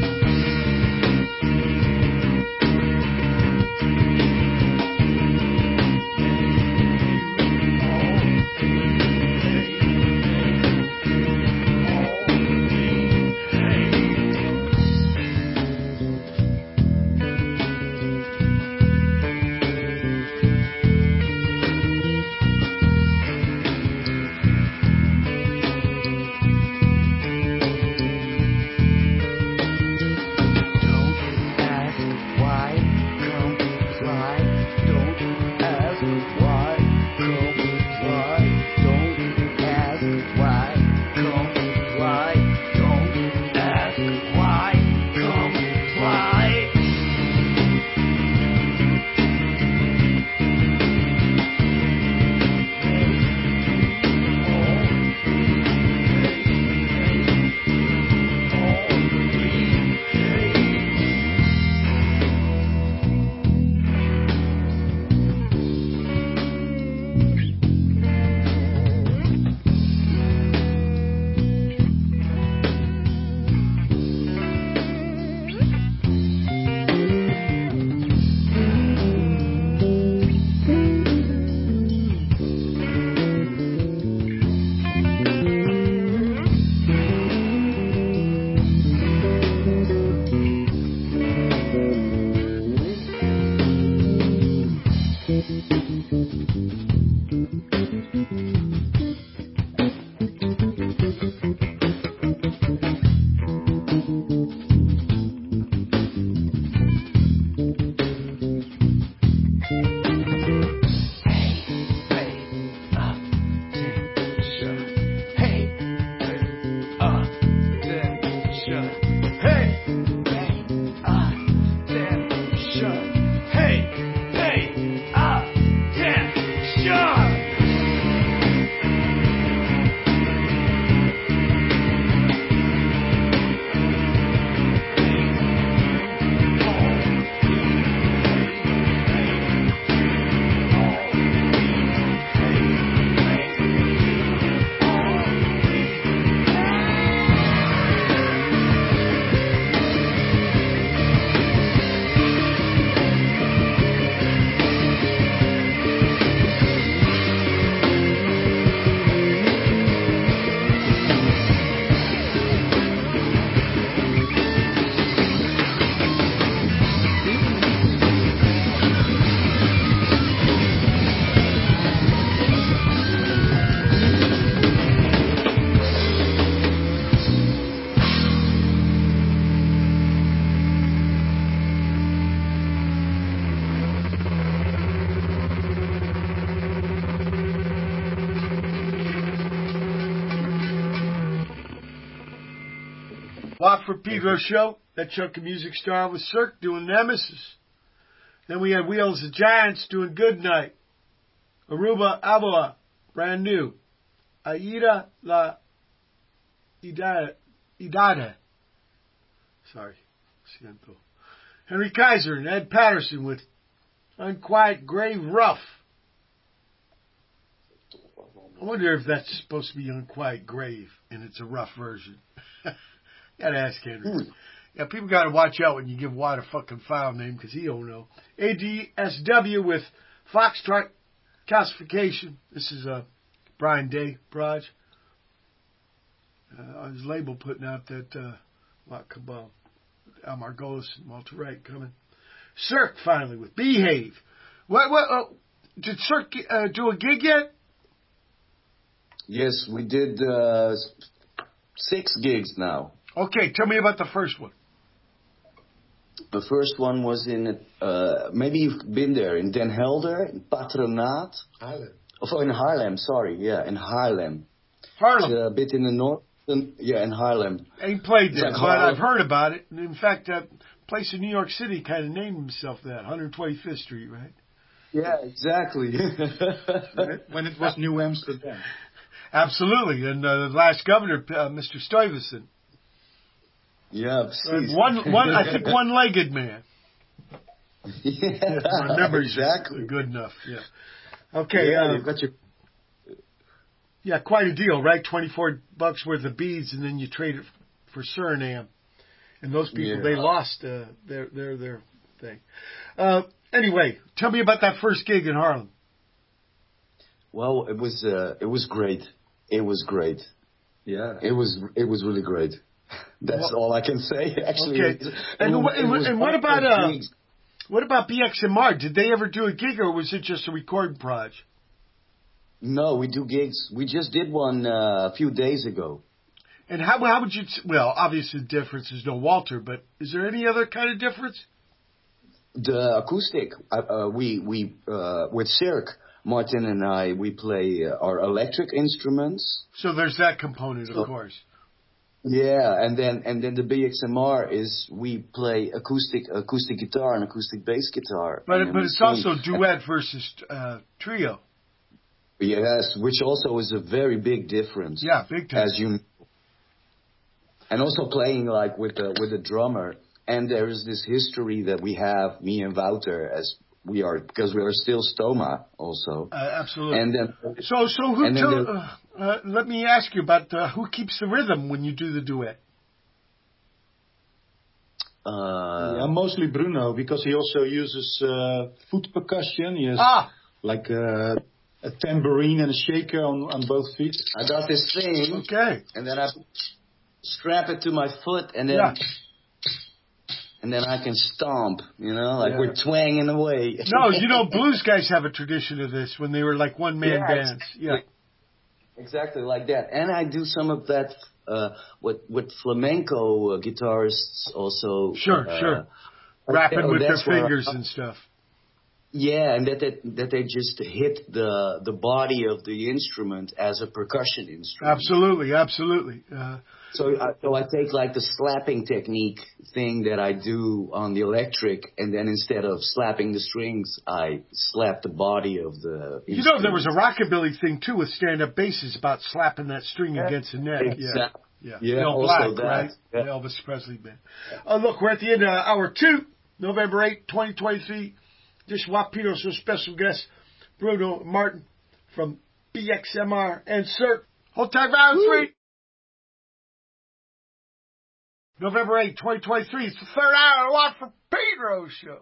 Watt for Pedro show. That chunk of music started with Cirque doing Nemesis. Then we had Wheels of Giants doing Good Night. Aruba Avola, brand new. Aida La Idade. Sorry. Siento. Henry Kaiser and Ed Patterson with Unquiet Grave Rough. I wonder if that's supposed to be Unquiet Grave and it's a rough version. Gotta ask Henry. Yeah, people gotta watch out when you give Watt a fucking file name because he don't know. ADSW with Foxtrot Calcification. This is a Brian Day Proj. On his label putting out that Watt Cabal. Al Margolis and Walter Wright coming. Cirque finally with Behave. What did Cirque do a gig yet? Yes, we did 6 gigs now. Okay, tell me about the first one. The first one was in, maybe you've been there, in Den Helder, in Patronaat. Haarlem. Oh, in Haarlem, sorry, yeah, in Haarlem. Haarlem. It's a bit in the north, yeah, in Haarlem. I ain't played there, like but Haarlem. I've heard about it. And in fact, that place in New York City kind of named himself that, 125th Street, right? Yeah, exactly. When it was New Amsterdam. Absolutely, and the last governor, Mr. Stuyvesant. Yeah, I think one-legged man. Yeah, My memory's exactly. good enough. Yeah. Okay. Yeah, you've got your... Yeah, quite a deal, right? $24 worth of beads, and then you trade it for Suriname. And those people, they lost their thing. Anyway, tell me about that first gig in Harlem. Well, it was great. It was great. Yeah. It was really great. That's all I can say, actually. Okay. And what about BXMR? Did they ever do a gig, or was it just a recording project? No, we do gigs. We just did one a few days ago. And how would you? Well, obviously the difference is no Walter, but is there any other kind of difference? The acoustic, we with Cirque, Martin and I, we play our electric instruments. So there's that component, of course. Yeah, and then the BXMR is we play acoustic guitar and acoustic bass guitar. But it's also duet versus trio. Yes, which also is a very big difference. Yeah, big time. And also playing like with the drummer. And there is this history that we have, me and Wouter, because we are still Stoma also. Absolutely. And then let me ask you about who keeps the rhythm when you do the duet. Mostly Bruno, because he also uses foot percussion. He has like a tambourine and a shaker on both feet. I got this thing. Okay. And then I strap it to my foot, and then. Yeah. And then I can stomp, we're twanging away. No, blues guys have a tradition of this when they were like one-man bands. Yeah. Exactly like that. And I do some of that with flamenco guitarists also. Sure. Rapping with their fingers and stuff. Yeah, and that they just hit the body of the instrument as a percussion instrument. Absolutely. So I take like the slapping technique thing that I do on the electric, and then instead of slapping the strings, I slap the body of the instrument. There was a rockabilly thing too with stand-up basses about slapping that string against the neck. Exactly. Yeah. Also Black, that. right? Yeah. The Elvis Presley band. Look, we're at the end of hour 2, November 8, 2023. This Watt Pedro show special guest, Bruno Martin from BXMR and Cirque. Hold tight, round 3. November 8, 2023. It's the third hour of Watt for Pedro show.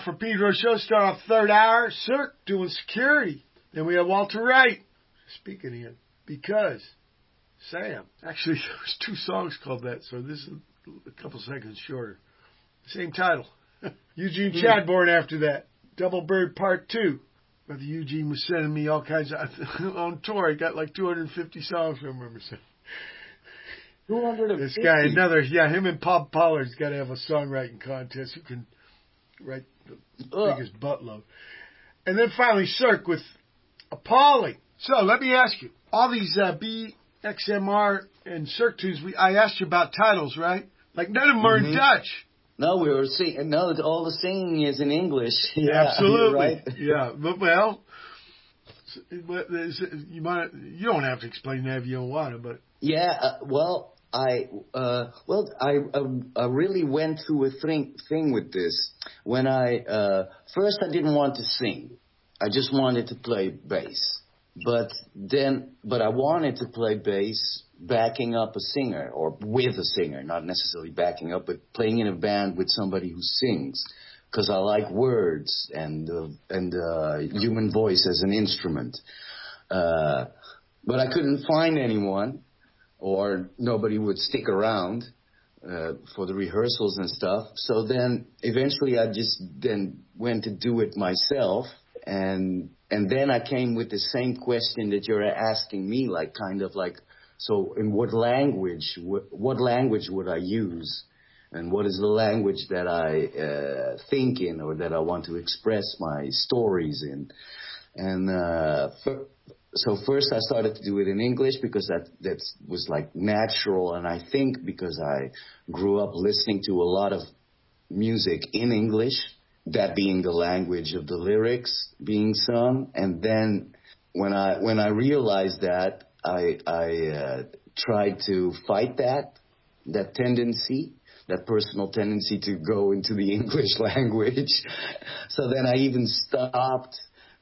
for Pedro Show. Start off third hour. Cirque doing security. Then we have Walter Wright. Speaking of him. Because Sam. Actually, there's 2 songs called that, so this is a couple seconds shorter. Same title. Eugene Chadbourne after that. Double Bird Part 2. Brother Eugene was sending me all kinds of... on tour, he got like 250 songs, I remember saying. 250? This guy, him and Bob Pollard's got to have a songwriting contest. Who can write the biggest buttload. And then finally Cirque with Appalling. So let me ask you, all these BXMR and Cirque tunes, I asked you about titles, right? Like none of them are in Dutch. No, we were singing. No, all the singing is in English. Yeah, absolutely. Right. Yeah, but well, you don't have to explain that if you don't want to. But yeah, I really went through a thing with this. When first I didn't want to sing. I just wanted to play bass. But I wanted to play bass backing up a singer or with a singer, not necessarily backing up, but playing in a band with somebody who sings, because I like words and human voice as an instrument. But I couldn't find anyone, or nobody would stick around for the rehearsals and stuff. So then eventually I just then went to do it myself. And then I came with the same question that you're asking me, like kind of like, so in what language would I use? And what is the language that I think in, or that I want to express my stories in? And so first I started to do it in English because that was like natural. And I think because I grew up listening to a lot of music in English, that being the language of the lyrics being sung. And then when I realized that, I tried to fight that tendency, that personal tendency to go into the English language. So then I even stopped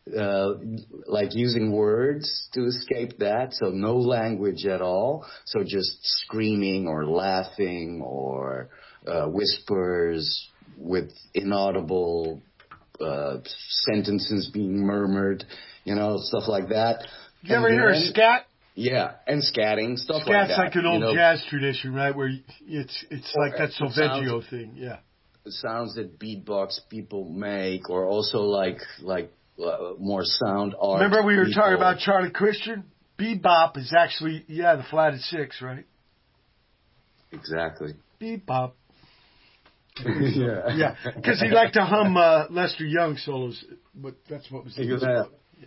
like using words to escape that. So no language at all. So just screaming or laughing or whispers with inaudible sentences being murmured, stuff like that. Did you ever hear a scat? Yeah, and scatting, stuff Scat's like that. like an old jazz tradition, right? Where it's like that solfeggio thing, yeah. The sounds that beatbox people make, or also like more sound art. Remember we were talking about Charlie Christian? Bebop is actually, the flat is 6, right? Exactly. Bebop. Yeah. Yeah, because he liked to hum Lester Young solos, but that's what was the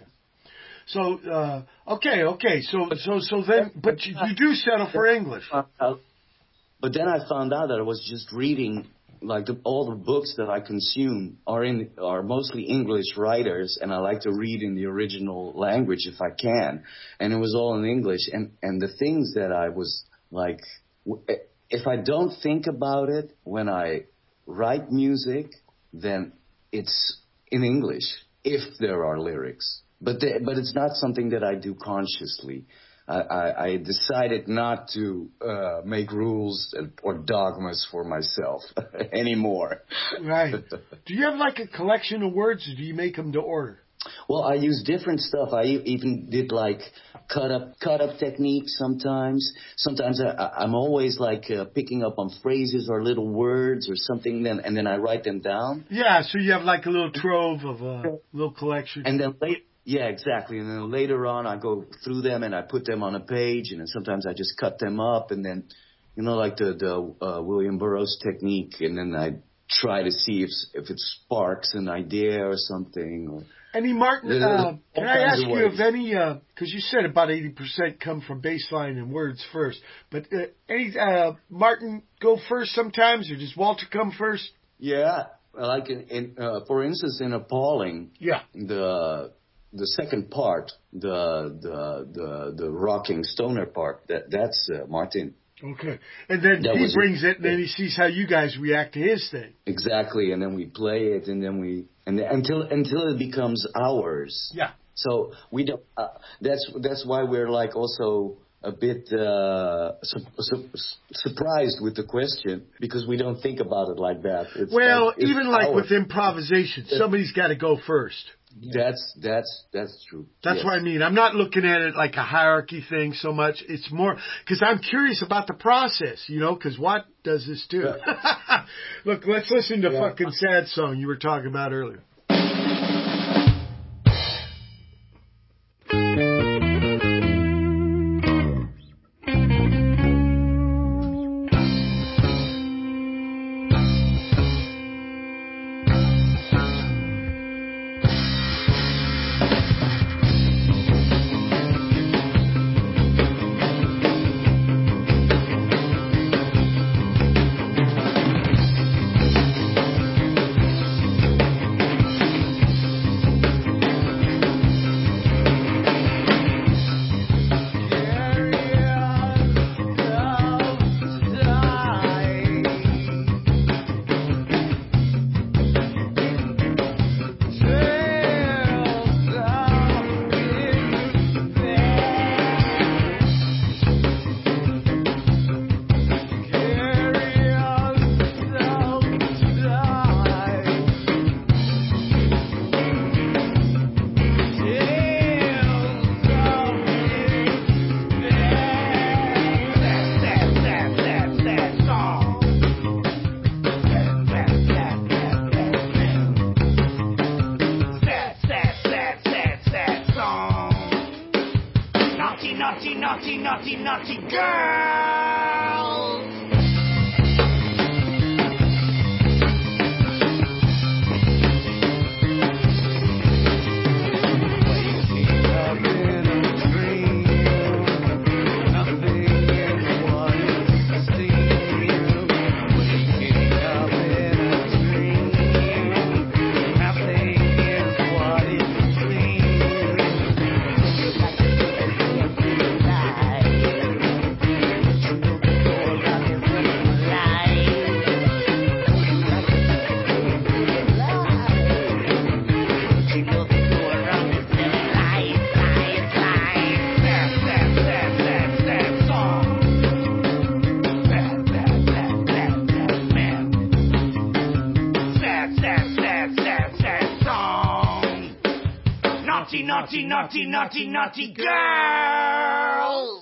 So, okay. So then, but you do settle for English. But then I found out that I was just reading, like all the books that I consume are mostly English writers, and I like to read in the original language if I can. And it was all in English. And the things that I was like, if I don't think about it when I write music, then it's in English if there are lyrics. But it's not something that I do consciously. I decided not to make rules or dogmas for myself anymore. Right. Do you have like a collection of words, or do you make them to order? Well, I use different stuff. I even did like cut up techniques sometimes. Sometimes I'm always like picking up on phrases or little words or something, and then I write them down. Yeah, so you have like a little trove of a little collection. And then yeah, exactly. And then later on, I go through them and I put them on a page, and then sometimes I just cut them up, and then, like the William Burroughs technique, and then I try to see if it sparks an idea or something. Any Martin? Can I ask you if any? Because you said about 80% come from bass line and words first, but any Martin go first sometimes, or does Walter come first? Yeah, like for instance, in Appalling. Yeah. The second part, the rocking stoner part, that's Martin. Okay, and then he brings it, and then he sees how you guys react to his thing. Exactly, and then we play it, and then until it becomes ours. Yeah. So we don't. That's why we're like also a bit surprised with the question because we don't think about it like that. It's even like with improvisation, somebody's got to go first. That's true. That's what I mean. I'm not looking at it like a hierarchy thing so much. It's more because I'm curious about the process, because what does this do? Yeah. Look, let's listen to fucking Sad Song you were talking about earlier. Naughty girls. Waking up in a dream, nothing is what it seems. Waking up in a dream, nothing is what it seems. Naughty girls!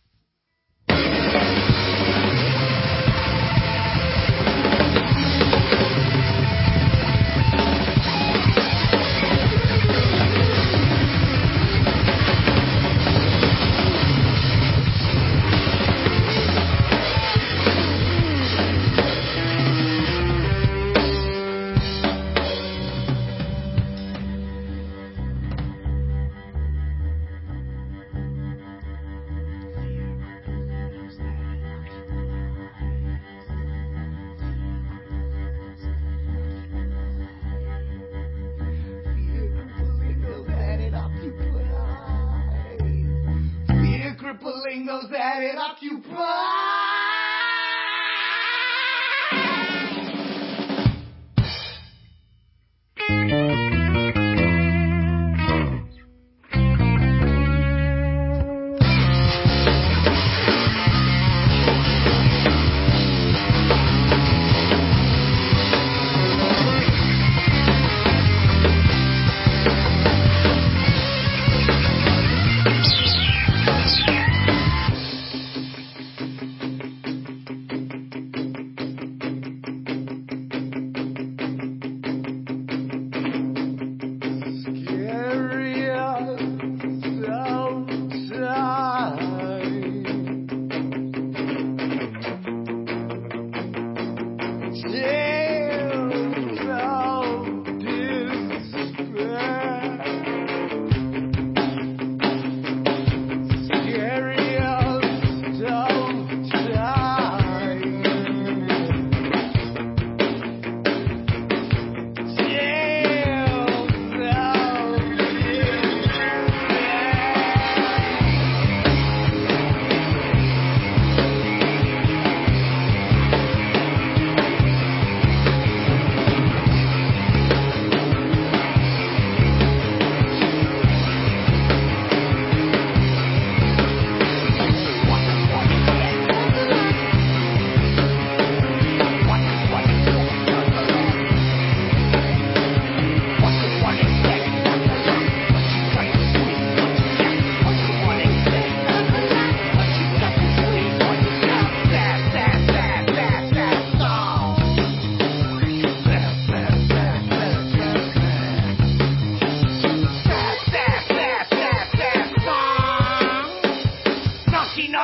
Crippling that it occupies.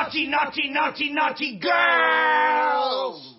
naughty, naughty, naughty, naughty girls.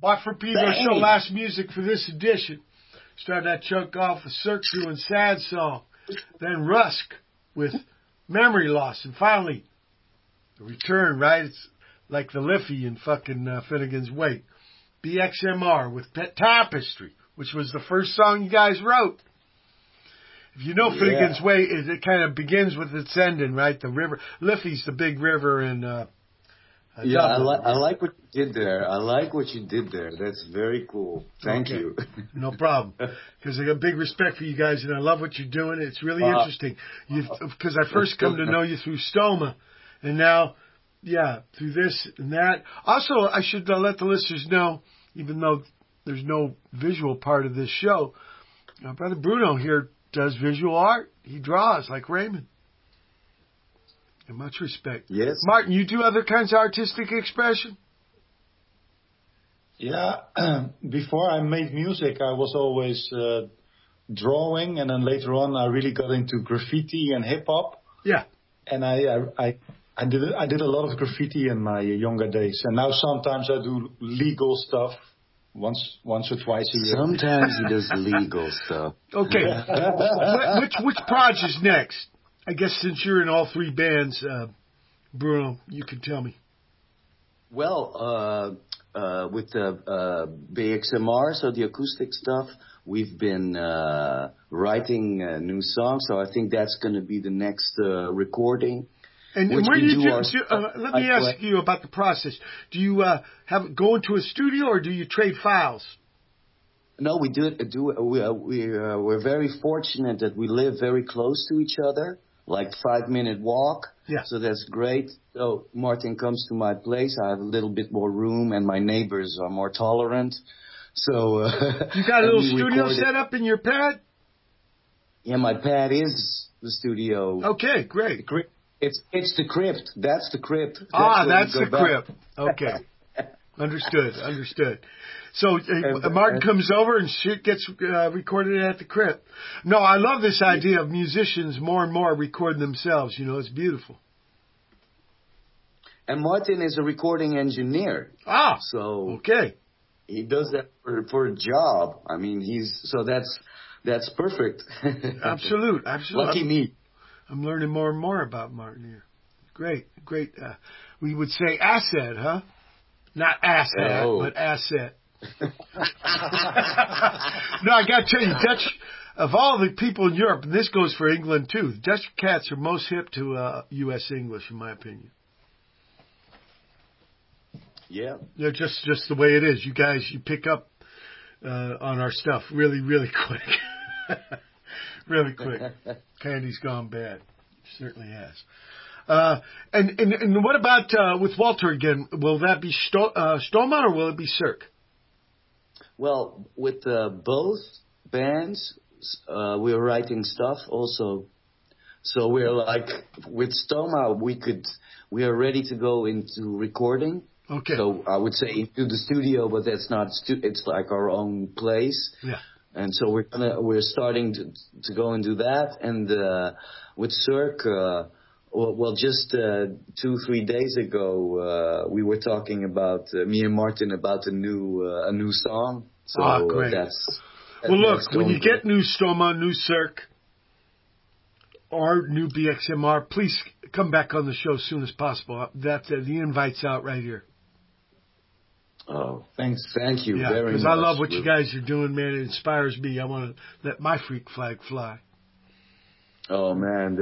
Bought for Peter Show last music for this edition. Started that chunk off with Cirque doing Sad Song. Then Rusk with Memory Loss. And finally, the return, right? It's like the Liffey in fucking Finnegan's Wake. BXMR with Pet Tapestry, which was the first song you guys wrote. If you know Finnegan's Wake, it kind of begins with its ending, right? The river. Liffey's the big river in Dublin. I like what you did there. I like what you did there. That's very cool. Thank you. No problem. Because I got big respect for you guys, and I love what you're doing. It's really interesting. Because I first come to know you through Stoma, and now, through this and that. Also, I should let the listeners know, even though there's no visual part of this show, Brother Bruno here does visual art. He draws like Raymond. And much respect. Yes. Martin, you do other kinds of artistic expression? Yeah. Before I made music, I was always drawing, and then later on I really got into graffiti and hip hop. Yeah. And I did a lot of graffiti in my younger days, and now sometimes I do legal stuff once or twice a year. Sometimes he does legal stuff. Okay. Which project is next? I guess since you're in all three bands, Bruno, you can tell me. Well, with the BXMR, so the acoustic stuff, we've been writing new songs, so I think that's going to be the next recording. And where do you let me ask you about the process. Do you go into a studio, or do you trade files? No, we do it. We're very fortunate that we live very close to each other, like 5-minute walk. Yeah. So that's great. So Martin comes to my place. I have a little bit more room, and my neighbors are more tolerant. So you got a little studio set up in your pad? Yeah, my pad is the studio. Okay, great. It's the crypt. That's the crypt. That's the crypt. Okay. Understood. So Martin comes over and shit gets recorded at the crypt. No, I love this idea of musicians more and more recording themselves. You know, it's beautiful. And Martin is a recording engineer. So okay. He does that for a job. I mean, that's perfect. Absolute. Lucky me. I'm learning more and more about Martin here. Great. We would say asset, huh? Not asset, but asset. No, I got to tell you, Dutch, of all the people in Europe, and this goes for England too, Dutch cats are most hip to U.S. English, in my opinion. Yeah. They're just the way it is. You guys, you pick up on our stuff really, really quick. Really quick. Candy's gone bad. Certainly has. And what about with Walter again? Will that be Stoma or will it be Cirque? Well, with both bands, we're writing stuff also. So we're like, with Stoma, we are ready to go into recording. Okay. So I would say into the studio, but that's not, it's like our own place. Yeah. And so we're starting to go and do that. And with Cirque, just 2-3 days ago, we were talking about me and Martin about a new song. So great. That's well, look, when you get new Stoma, new Cirque, or new BXMR, please come back on the show as soon as possible. The invite's out right here. Oh, thanks. Thank you very much. Because I love what you guys are doing, man. It inspires me. I want to let my freak flag fly. Oh, man.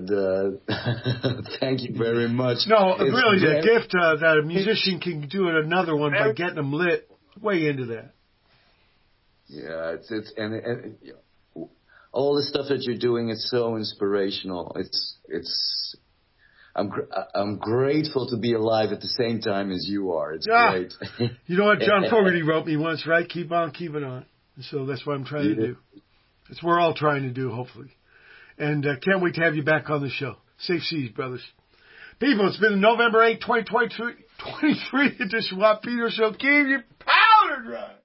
Thank you very much. No, really, the gift that a musician can do at another one by getting them lit. Way into that. Yeah, and all the stuff that you're doing is so inspirational. I'm grateful to be alive at the same time as you are. It's great. You know what John Fogerty wrote me once, right? Keep on keeping on. So that's what I'm trying to do. That's what we're all trying to do, hopefully. And can't wait to have you back on the show. Safe seas, brothers. People, it's been the November 8, 2023 edition of Watt Peter Show. Keep your powder dry.